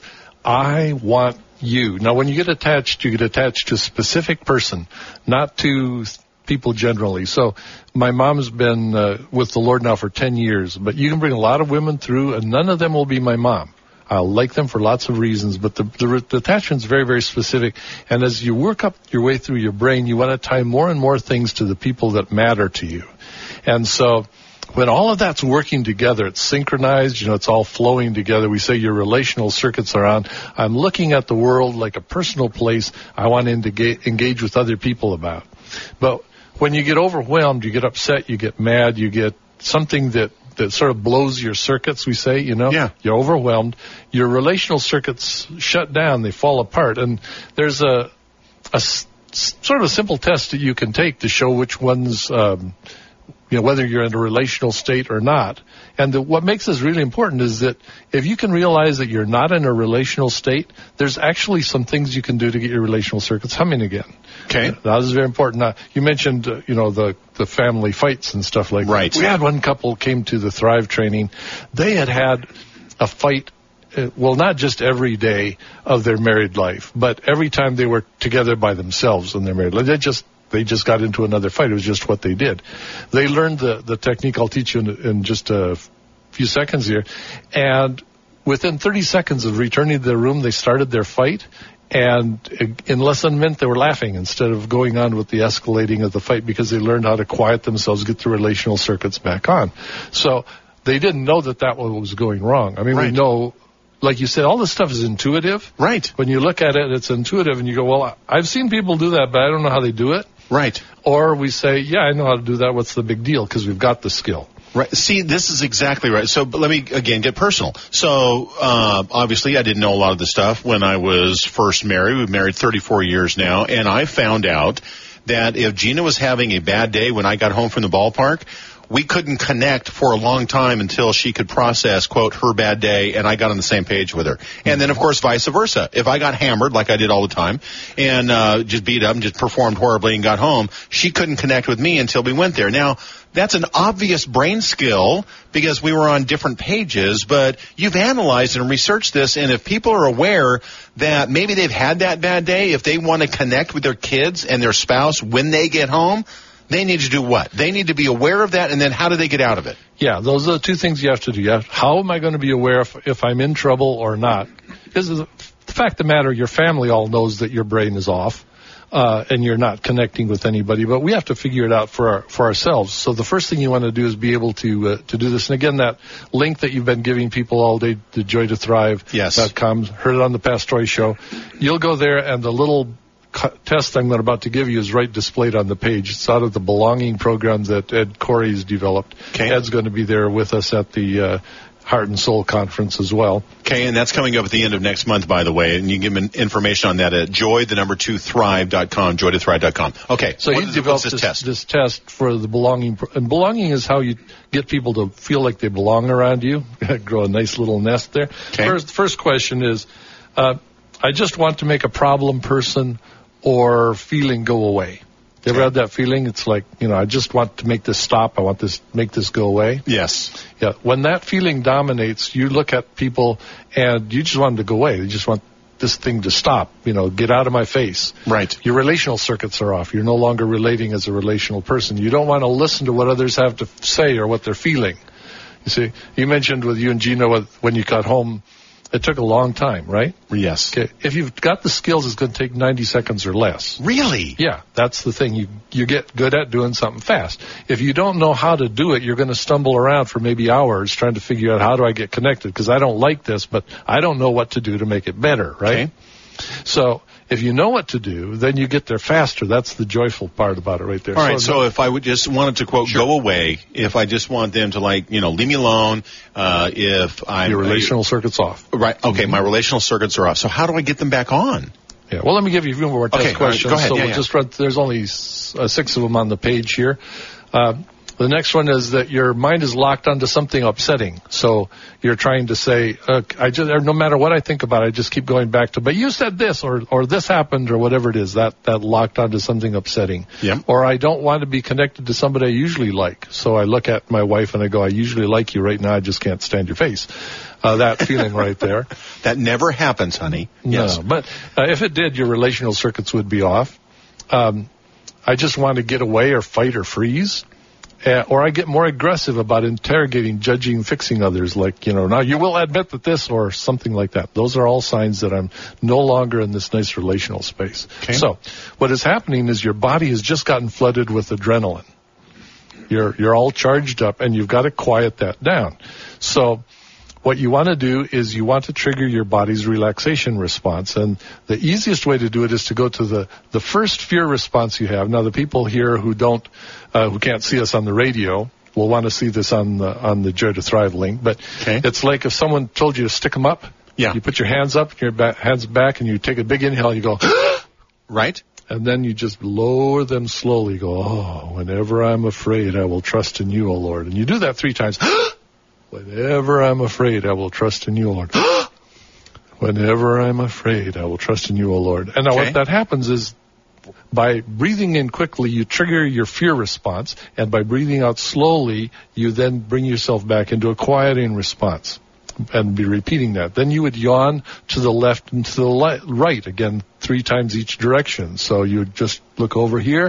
I want you. Now, when you get attached, you get attached to a specific person, not to people generally. So my mom's been uh, with the Lord now for ten years, but you can bring a lot of women through, and none of them will be my mom. I'll like them for lots of reasons, but the, the, the attachment's very, very specific. And as you work up your way through your brain, you want to tie more and more things to the people that matter to you. And so when all of that's working together, it's synchronized, you know, it's all flowing together. We say your relational circuits are on. I'm looking at the world like a personal place I want to engage, engage with other people about. But when you get overwhelmed, you get upset, you get mad, you get something that, that sort of blows your circuits, we say, you know. Yeah. You're overwhelmed. Your relational circuits shut down. They fall apart. And there's a, a s- sort of a simple test that you can take to show which ones, um, you know, whether you're in a relational state or not. And the, what makes this really important is that if you can realize that you're not in a relational state, there's actually some things you can do to get your relational circuits humming again. Okay. Now, this is very important. Now, you mentioned, uh, you know, the, the family fights and stuff like right. that. We had one couple came to the Thrive training. They had had a fight, uh, well, not just every day of their married life, but every time they were together by themselves in their married life. They just They just got into another fight. It was just what they did. They learned the, the technique I'll teach you in, in just a few seconds here. And within thirty seconds of returning to their room, they started their fight. And in less than a minute, they were laughing instead of going on with the escalating of the fight, because they learned how to quiet themselves, get the relational circuits back on. So they didn't know that that was going wrong. I mean, right. we know, like you said, all this stuff is intuitive. Right. When you look at it, it's intuitive, and you go, well, I've seen people do that, but I don't know how they do it. Right. Or we say, yeah, I know how to do that. What's the big deal? Because we've got the skill. Right. See, this is exactly right. So but let me, again, get personal. So uh, obviously I didn't know a lot of the stuff when I was first married. We've married thirty-four years now, and I found out that if Gina was having a bad day when I got home from the ballpark, we couldn't connect for a long time until she could process, quote, her bad day, and I got on the same page with her. And then, of course, vice versa. If I got hammered, like I did all the time, and uh, just beat up and just performed horribly and got home, she couldn't connect with me until we went there. Now, that's an obvious brain skill because we were on different pages, but you've analyzed and researched this, and if people are aware that maybe they've had that bad day, if they want to connect with their kids and their spouse when they get home, they need to do what? They need to be aware of that, and then how do they get out of it? Yeah, those are the two things you have to do. You have, how am I going to be aware if, if I'm in trouble or not? Because the fact of the matter, your family all knows that your brain is off, uh, and you're not connecting with anybody, but we have to figure it out for our, for ourselves. So the first thing you want to do is be able to uh, to do this. And again, that link that you've been giving people all day, the joy to thrive dot com, yes. Heard it on the Pastori Show. You'll go there, and the little test I'm about to give you is right displayed on the page. It's out of the belonging program that Ed Corey's developed. Okay. Ed's going to be there with us at the uh, Heart and Soul Conference as well. Okay, and that's coming up at the end of next month, by the way, and you can give information on that at joy, the number two, thrive dot com, joy to thrive dot com. Okay, so he developed this, this test? this test for the belonging, and belonging is how you get people to feel like they belong around you, grow a nice little nest there. Okay. First, first question is, uh, I just want to make a problem person or feeling go away. You ever had that feeling? It's like, you know, I just want to make this stop. I want this, make this go away. Yes. Yeah. When that feeling dominates, you look at people and you just want them to go away. You just want this thing to stop, you know, get out of my face. Right. Your relational circuits are off. You're no longer relating as a relational person. You don't want to listen to what others have to say or what they're feeling. You see, you mentioned with you and Gina when you got home, it took a long time, right? Yes. Okay. If you've got the skills, it's going to take ninety seconds or less. Really? Yeah, that's the thing. You you get good at doing something fast. If you don't know how to do it, you're going to stumble around for maybe hours trying to figure out how do I get connected, because I don't like this, but I don't know what to do to make it better, right? Okay. So if you know what to do, then you get there faster. That's the joyful part about it right there. All right, so, so if I would just wanted to, quote, Sure. go away, if I just want them to, like, you know, leave me alone, uh, if I'm... your relational circuit's off. Right, okay, my relational circuits are off. So how do I get them back on? Yeah, well, let me give you a few more test Okay, all right, questions. go ahead. So Yeah, we'll yeah. just run, there's only s- uh, six of them on the page here. Uh, the next one is that your mind is locked onto something upsetting. So you're trying to say, uh, I just, or no matter what I think about it, I just keep going back to, but you said this, or, or this happened, or whatever it is, that, that locked onto something upsetting. Yep. Or I don't want to be connected to somebody I usually like. So I look at my wife and I go, I usually like you right now, I just can't stand your face. Uh, that feeling right there. That never happens, honey. Yes. No, but uh, if it did, your relational circuits would be off. Um, I just want to get away or fight or freeze. Uh, or I get more aggressive about interrogating, judging, fixing others, like, you know, now you will admit that this, or something like that. Those are all signs that I'm no longer in this nice relational space. Okay. So what is happening is your body has just gotten flooded with adrenaline. You're, you're all charged up, and you've got to quiet that down. So what you want to do is you want to trigger your body's relaxation response. And the easiest way to do it is to go to the, the first fear response you have. Now, the people here who don't, uh, who can't see us on the radio will want to see this on the, on the Joy to Thrive link. But Okay. it's like if someone told you to stick them up. Yeah. You put your hands up, your ba- hands back, and you take a big inhale, and you go, Right? and then you just lower them slowly. Go, oh, whenever I'm afraid, I will trust in you, O Lord. And you do that three times. Whenever I'm afraid, I will trust in you, O Lord. Whenever I'm afraid, I will trust in you, O Lord. And now Okay. what that happens is, by breathing in quickly, you trigger your fear response, and by breathing out slowly, you then bring yourself back into a quieting response, and be repeating that. Then you would yawn to the left and to the le- right, again, three times each direction. So you would just look over here.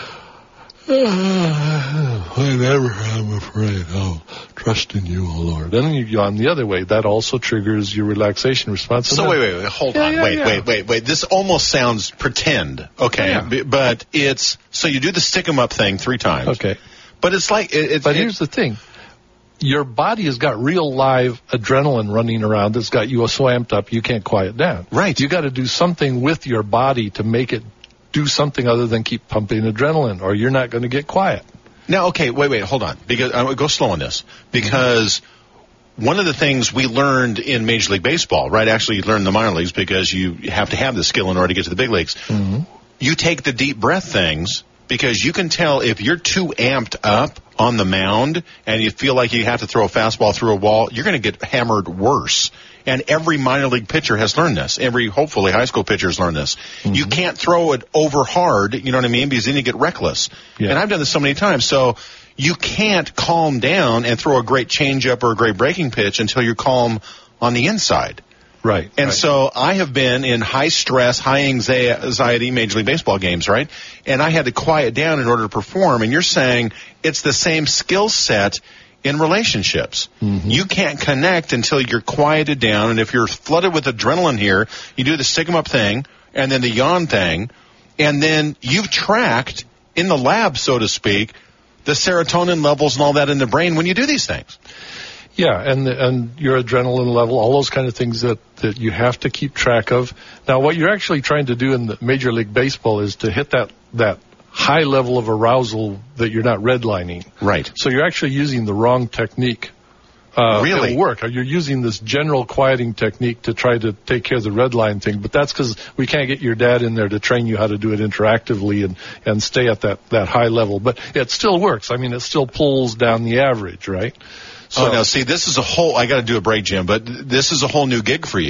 Whenever I'm afraid, I'll trust in you, O Lord. Then you yawn the other way. That also triggers your relaxation response. And So then- wait, wait, wait, hold Yeah, on. yeah, wait, yeah. wait, wait, wait. This almost sounds pretend. Okay. Yeah. B- But it's, so you do the stick 'em up thing three times. Okay. But it's like, it, it's, But it- here's the thing. Your body has got real live adrenaline running around. It's got you so amped up you can't quiet down. Right. You got to do something with your body to make it do something other than keep pumping adrenaline, or you're not going to get quiet. Now, okay, wait, wait, hold on. Because I'm go slow on this. Because one of the things we learned in Major League Baseball, right? Actually, you learn in the minor leagues because you have to have the skill in order to get to the big leagues. Mm-hmm. You take the deep breath things because you can tell if you're too amped up on the mound and you feel like you have to throw a fastball through a wall, you're going to get hammered worse. And every minor league pitcher has learned this. Every, hopefully, high school pitcher has learned this. Mm-hmm. You can't throw it over hard, you know what I mean, because then you get reckless. Yeah. And I've done this so many times. So you can't calm down and throw a great changeup or a great breaking pitch until you're calm on the inside. Right. And right. so I have been in high stress, high anxiety Major League Baseball games, right? And I had to quiet down in order to perform. And you're saying it's the same skill set in relationships. Mm-hmm. You can't connect until you're quieted down. And if you're flooded with adrenaline here, you do the stick 'em up thing and then the yawn thing. And then you've tracked in the lab, so to speak, the serotonin levels and all that in the brain when you do these things. Yeah, and the, and your adrenaline level, all those kind of things that, that you have to keep track of. Now, what you're actually trying to do in the Major League Baseball is to hit that, that high level of arousal that you're not redlining. Right. So you're actually using the wrong technique. Uh, Really? It'll work. You're using this general quieting technique to try to take care of the red line thing, but that's because we can't get your dad in there to train you how to do it interactively and, and stay at that, that high level. But it still works. I mean, it still pulls down the average, right? So, oh, now see, this is a whole, I got to do a break, Jim, but th- this is a whole new gig for you.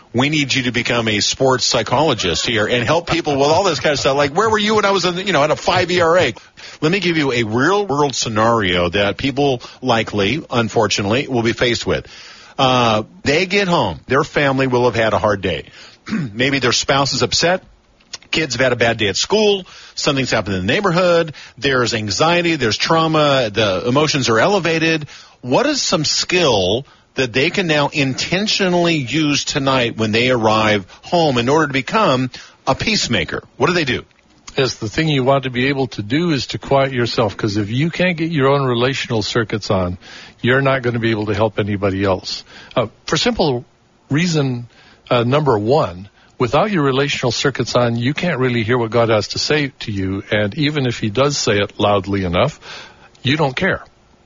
we need you to become a sports psychologist here and help people with all this kind of stuff. Like, where were you when I was, in, you know, at a five E R A? Let me give you a real-world scenario that people likely, unfortunately, will be faced with. Uh, they get home. Their family will have had a hard day. Maybe their spouse is upset. Kids have had a bad day at school. Something's happened in the neighborhood. There's anxiety. There's trauma. The emotions are elevated. What is some skill that they can now intentionally use tonight when they arrive home in order to become a peacemaker? What do they do? Yes, the thing you want to be able to do is to quiet yourself, because if you can't get your own relational circuits on, you're not going to be able to help anybody else. Uh, for simple reason uh, number one, without your relational circuits on, you can't really hear what God has to say to you, and even if he does say it loudly enough, you don't care.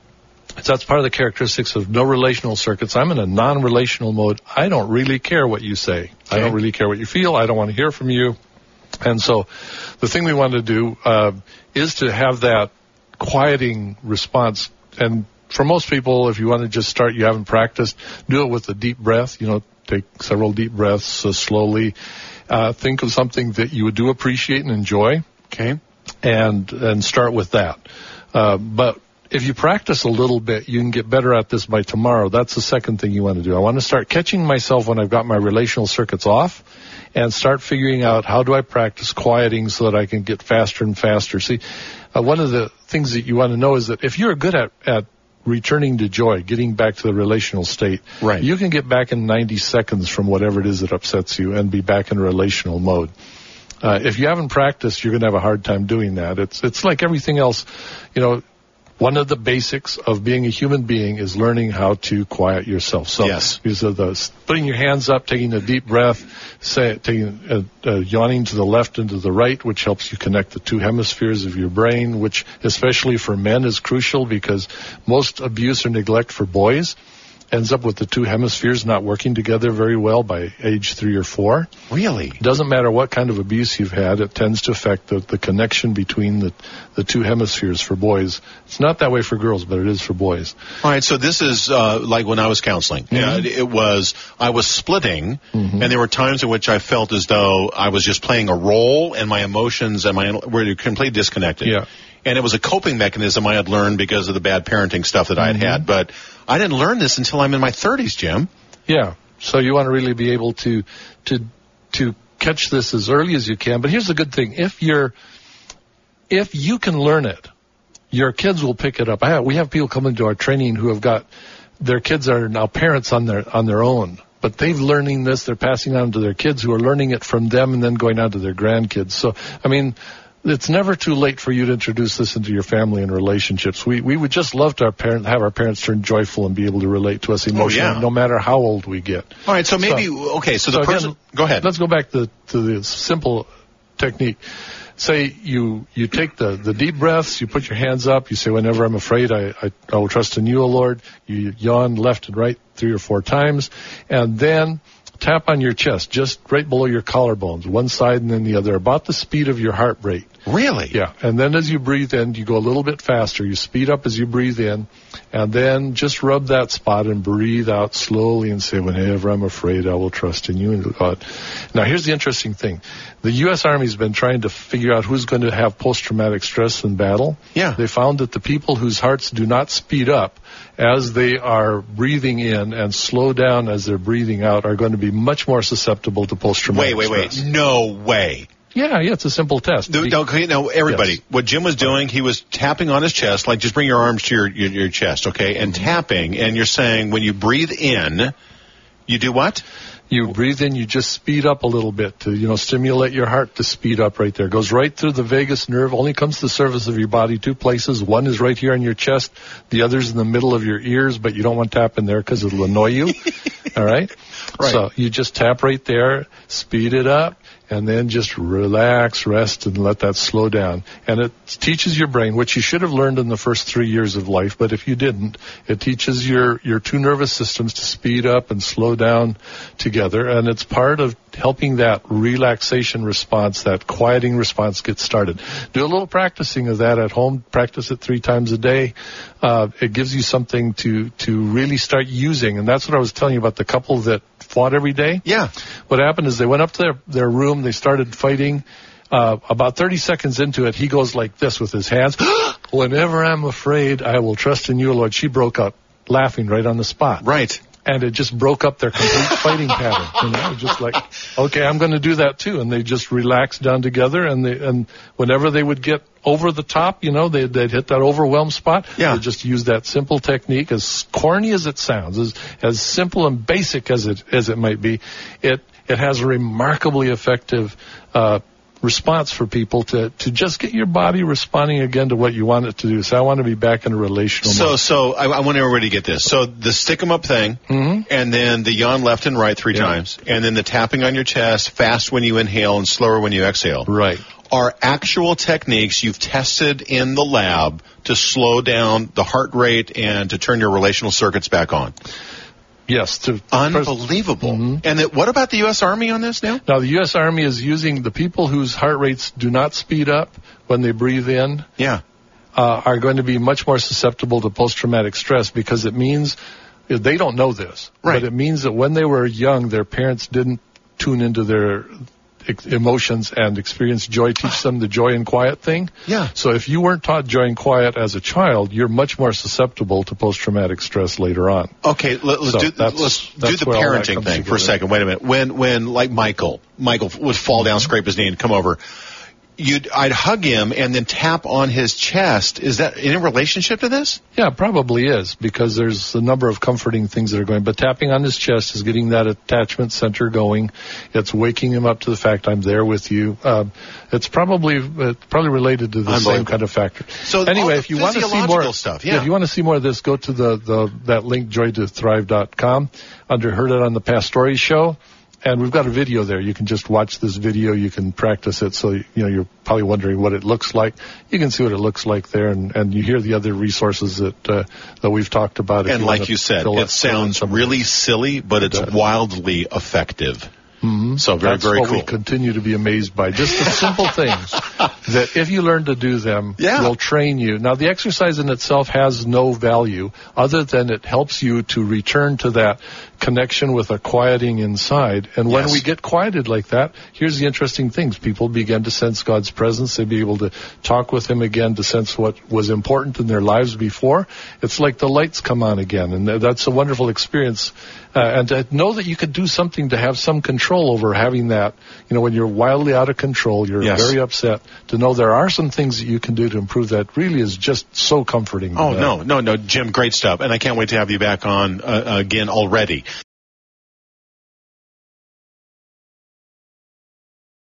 So that's part of the characteristics of no relational circuits. I'm in a non-relational mode. I don't really care what you say. Okay. I don't really care what you feel. I don't want to hear from you. And so the thing we want to do uh, is to have that quieting response. And for most people, if you want to just start, you haven't practiced, do it with a deep breath. You know, take several deep breaths uh, slowly. Uh, think of something that you do appreciate and enjoy. Okay. And, and start with that. Uh, but if you practice a little bit, you can get better at this by tomorrow. That's the second thing you want to do. I want to start catching myself when I've got my relational circuits off and start figuring out how do I practice quieting so that I can get faster and faster. See, uh, one of the things that you want to know is that if you're good at, at returning to joy, getting back to the relational state, right, you can get back in ninety seconds from whatever it is that upsets you and be back in relational mode. Uh, if you haven't practiced, you're going to have a hard time doing that. It's, it's like everything else, you know. One of the basics of being a human being is learning how to quiet yourself. So, yes. These are the putting your hands up, taking a deep breath, say, taking a, a yawning to the left and to the right, which helps you connect the two hemispheres of your brain, which especially for men is crucial because most abuse or neglect for boys ends up with the two hemispheres not working together very well by age three or four. Really? It doesn't matter what kind of abuse you've had, it tends to affect the, the connection between the, the two hemispheres for boys. It's not that way for girls, but it is for boys. All right, so this is uh, like when I was counseling. Mm-hmm. Uh, it was, I was splitting, mm-hmm. and there were times in which I felt as though I was just playing a role, and my emotions and my were completely disconnected. Yeah. And it was a coping mechanism I had learned because of the bad parenting stuff that I had mm-hmm. had. But I didn't learn this until I'm in my thirties, Jim. Yeah. So you want to really be able to to to catch this as early as you can. But here's the good thing. If you're if you can learn it, your kids will pick it up. I have, we have people coming to our training who have got their kids are now parents on their on their own. But they've learning this, they're passing on to their kids who are learning it from them and then going on to their grandkids. So, I mean, it's never too late for you to introduce this into your family and relationships. We we would just love to our parent, have our parents turn joyful and be able to relate to us emotionally, oh, yeah. no matter how old we get. All right, so maybe, so, okay, so the so person, again, go ahead. Let's go back to, to the simple technique. Say you, you take the, the deep breaths, you put your hands up, you say, whenever I'm afraid, I, I, I will trust in you, O Lord. You yawn left and right three or four times, and then tap on your chest, just right below your collarbones, one side and then the other, about the speed of your heart rate. Really? Yeah. And then as you breathe in, you go a little bit faster. You speed up as you breathe in, and then just rub that spot and breathe out slowly and say, whenever I'm afraid, I will trust in you and God. Now, here's the interesting thing. The U S Army's been trying to figure out who's going to have post-traumatic stress in battle. Yeah. They found that the people whose hearts do not speed up as they are breathing in and slow down as they're breathing out are going to be much more susceptible to post-traumatic wait, wait, stress. Wait, wait, no way. Yeah, yeah, it's a simple test. No, okay, now, everybody, yes. What Jim was doing, he was tapping on his chest, like just bring your arms to your, your, your chest, okay, and mm-hmm. tapping, and you're saying when you breathe in, you do what? You breathe in, you just speed up a little bit to, you know, stimulate your heart to speed up right there. It goes right through the vagus nerve, only comes to the surface of your body two places. One is right here on your chest, the other's in the middle of your ears, but you don't want to tap in there because it'll annoy you. All right? Right? So you just tap right there, speed it up, and then just relax, rest, and let that slow down. And it teaches your brain, which you should have learned in the first three years of life, but if you didn't, it teaches your, your two nervous systems to speed up and slow down together, and it's part of helping that relaxation response, that quieting response get started. Do a little practicing of that at home. Practice it three times a day. Uh, it gives you something to, to really start using, and that's what I was telling you about the couple that fought every day. Yeah. What happened is they went up to their, their room, they started fighting. Uh, about thirty seconds into it, he goes like this with his hands. Whenever I'm afraid, I will trust in you, Lord. She broke out laughing right on the spot. Right. And it just broke up their complete fighting pattern. You know, just like, okay, I'm going to do that too. And they just relaxed down together. And they, and whenever they would get over the top, you know, they'd, they'd hit that overwhelm spot. Yeah. They just use that simple technique, as corny as it sounds, as, as simple and basic as it, as it might be. It, it has a remarkably effective, uh, response for people to, to just get your body responding again to what you want it to do. So I want to be back in a relational So, mode. so I, I want everybody to get this. So the stick 'em up thing, Mm-hmm. and then the yawn left and right three Yeah. times, and then the tapping on your chest, fast when you inhale and slower when you exhale. Right. Are actual techniques you've tested in the lab to slow down the heart rate and to turn your relational circuits back on. Yes. To, Unbelievable. Mm-hmm. And that, what about the U S Army on this now? Now, the U S Army is using the people whose heart rates do not speed up when they breathe in Yeah. uh, are going to be much more susceptible to post-traumatic stress, because it means they don't know this, Right. but it means that when they were young, their parents didn't tune into their ex- emotions and experience joy, teach them the joy and quiet thing. Yeah. So if you weren't taught joy and quiet as a child, you're much more susceptible to post-traumatic stress later on. Okay, let, let's So do that's- let's do that's the where all that parenting comes thing for a together. second. Wait a minute. When when like Michael, Michael would fall down, scrape his knee, and come over. You'd I'd hug him and then tap on his chest. Is that in relationship to this? Yeah, probably is, because there's a number of comforting things that are going. But tapping on his chest is getting that attachment center going. It's waking him up to the fact I'm there with you. Um, it's probably uh, probably related to the same Unbelievable. kind of factor. So all anyway, the if you want to see more physiological stuff, yeah. if you want to see more of this, go to the, the that link joy to thrive dot com under Heard It on the Pastore Show. And we've got a video there. You can just watch this video. You can practice it. So, you know, you're probably wondering what it looks like. You can see what it looks like there, and, and you hear the other resources that uh, that we've talked about. If And you like wanna you said, fill it up- fill in sounds some of really it. silly, but it's It does. wildly effective. Mm-hmm. So very, That's very what cool. we continue to be amazed by. Just the simple things that if you learn to do them, Yeah. will train you. Now, the exercise in itself has no value other than it helps you to return to that connection with a quieting inside. And when Yes. we get quieted like that, here's the interesting things. People begin to sense God's presence. They be able to talk with Him again, to sense what was important in their lives before. It's like the lights come on again, and that's a wonderful experience. Uh, and to know that you could do something to have some control over having that, you know, when you're wildly out of control, you're Yes. very upset, to know there are some things that you can do to improve that really is just so comforting. Oh, Uh, no, no, no, Jim, great stuff. And I can't wait to have you back on uh, again already.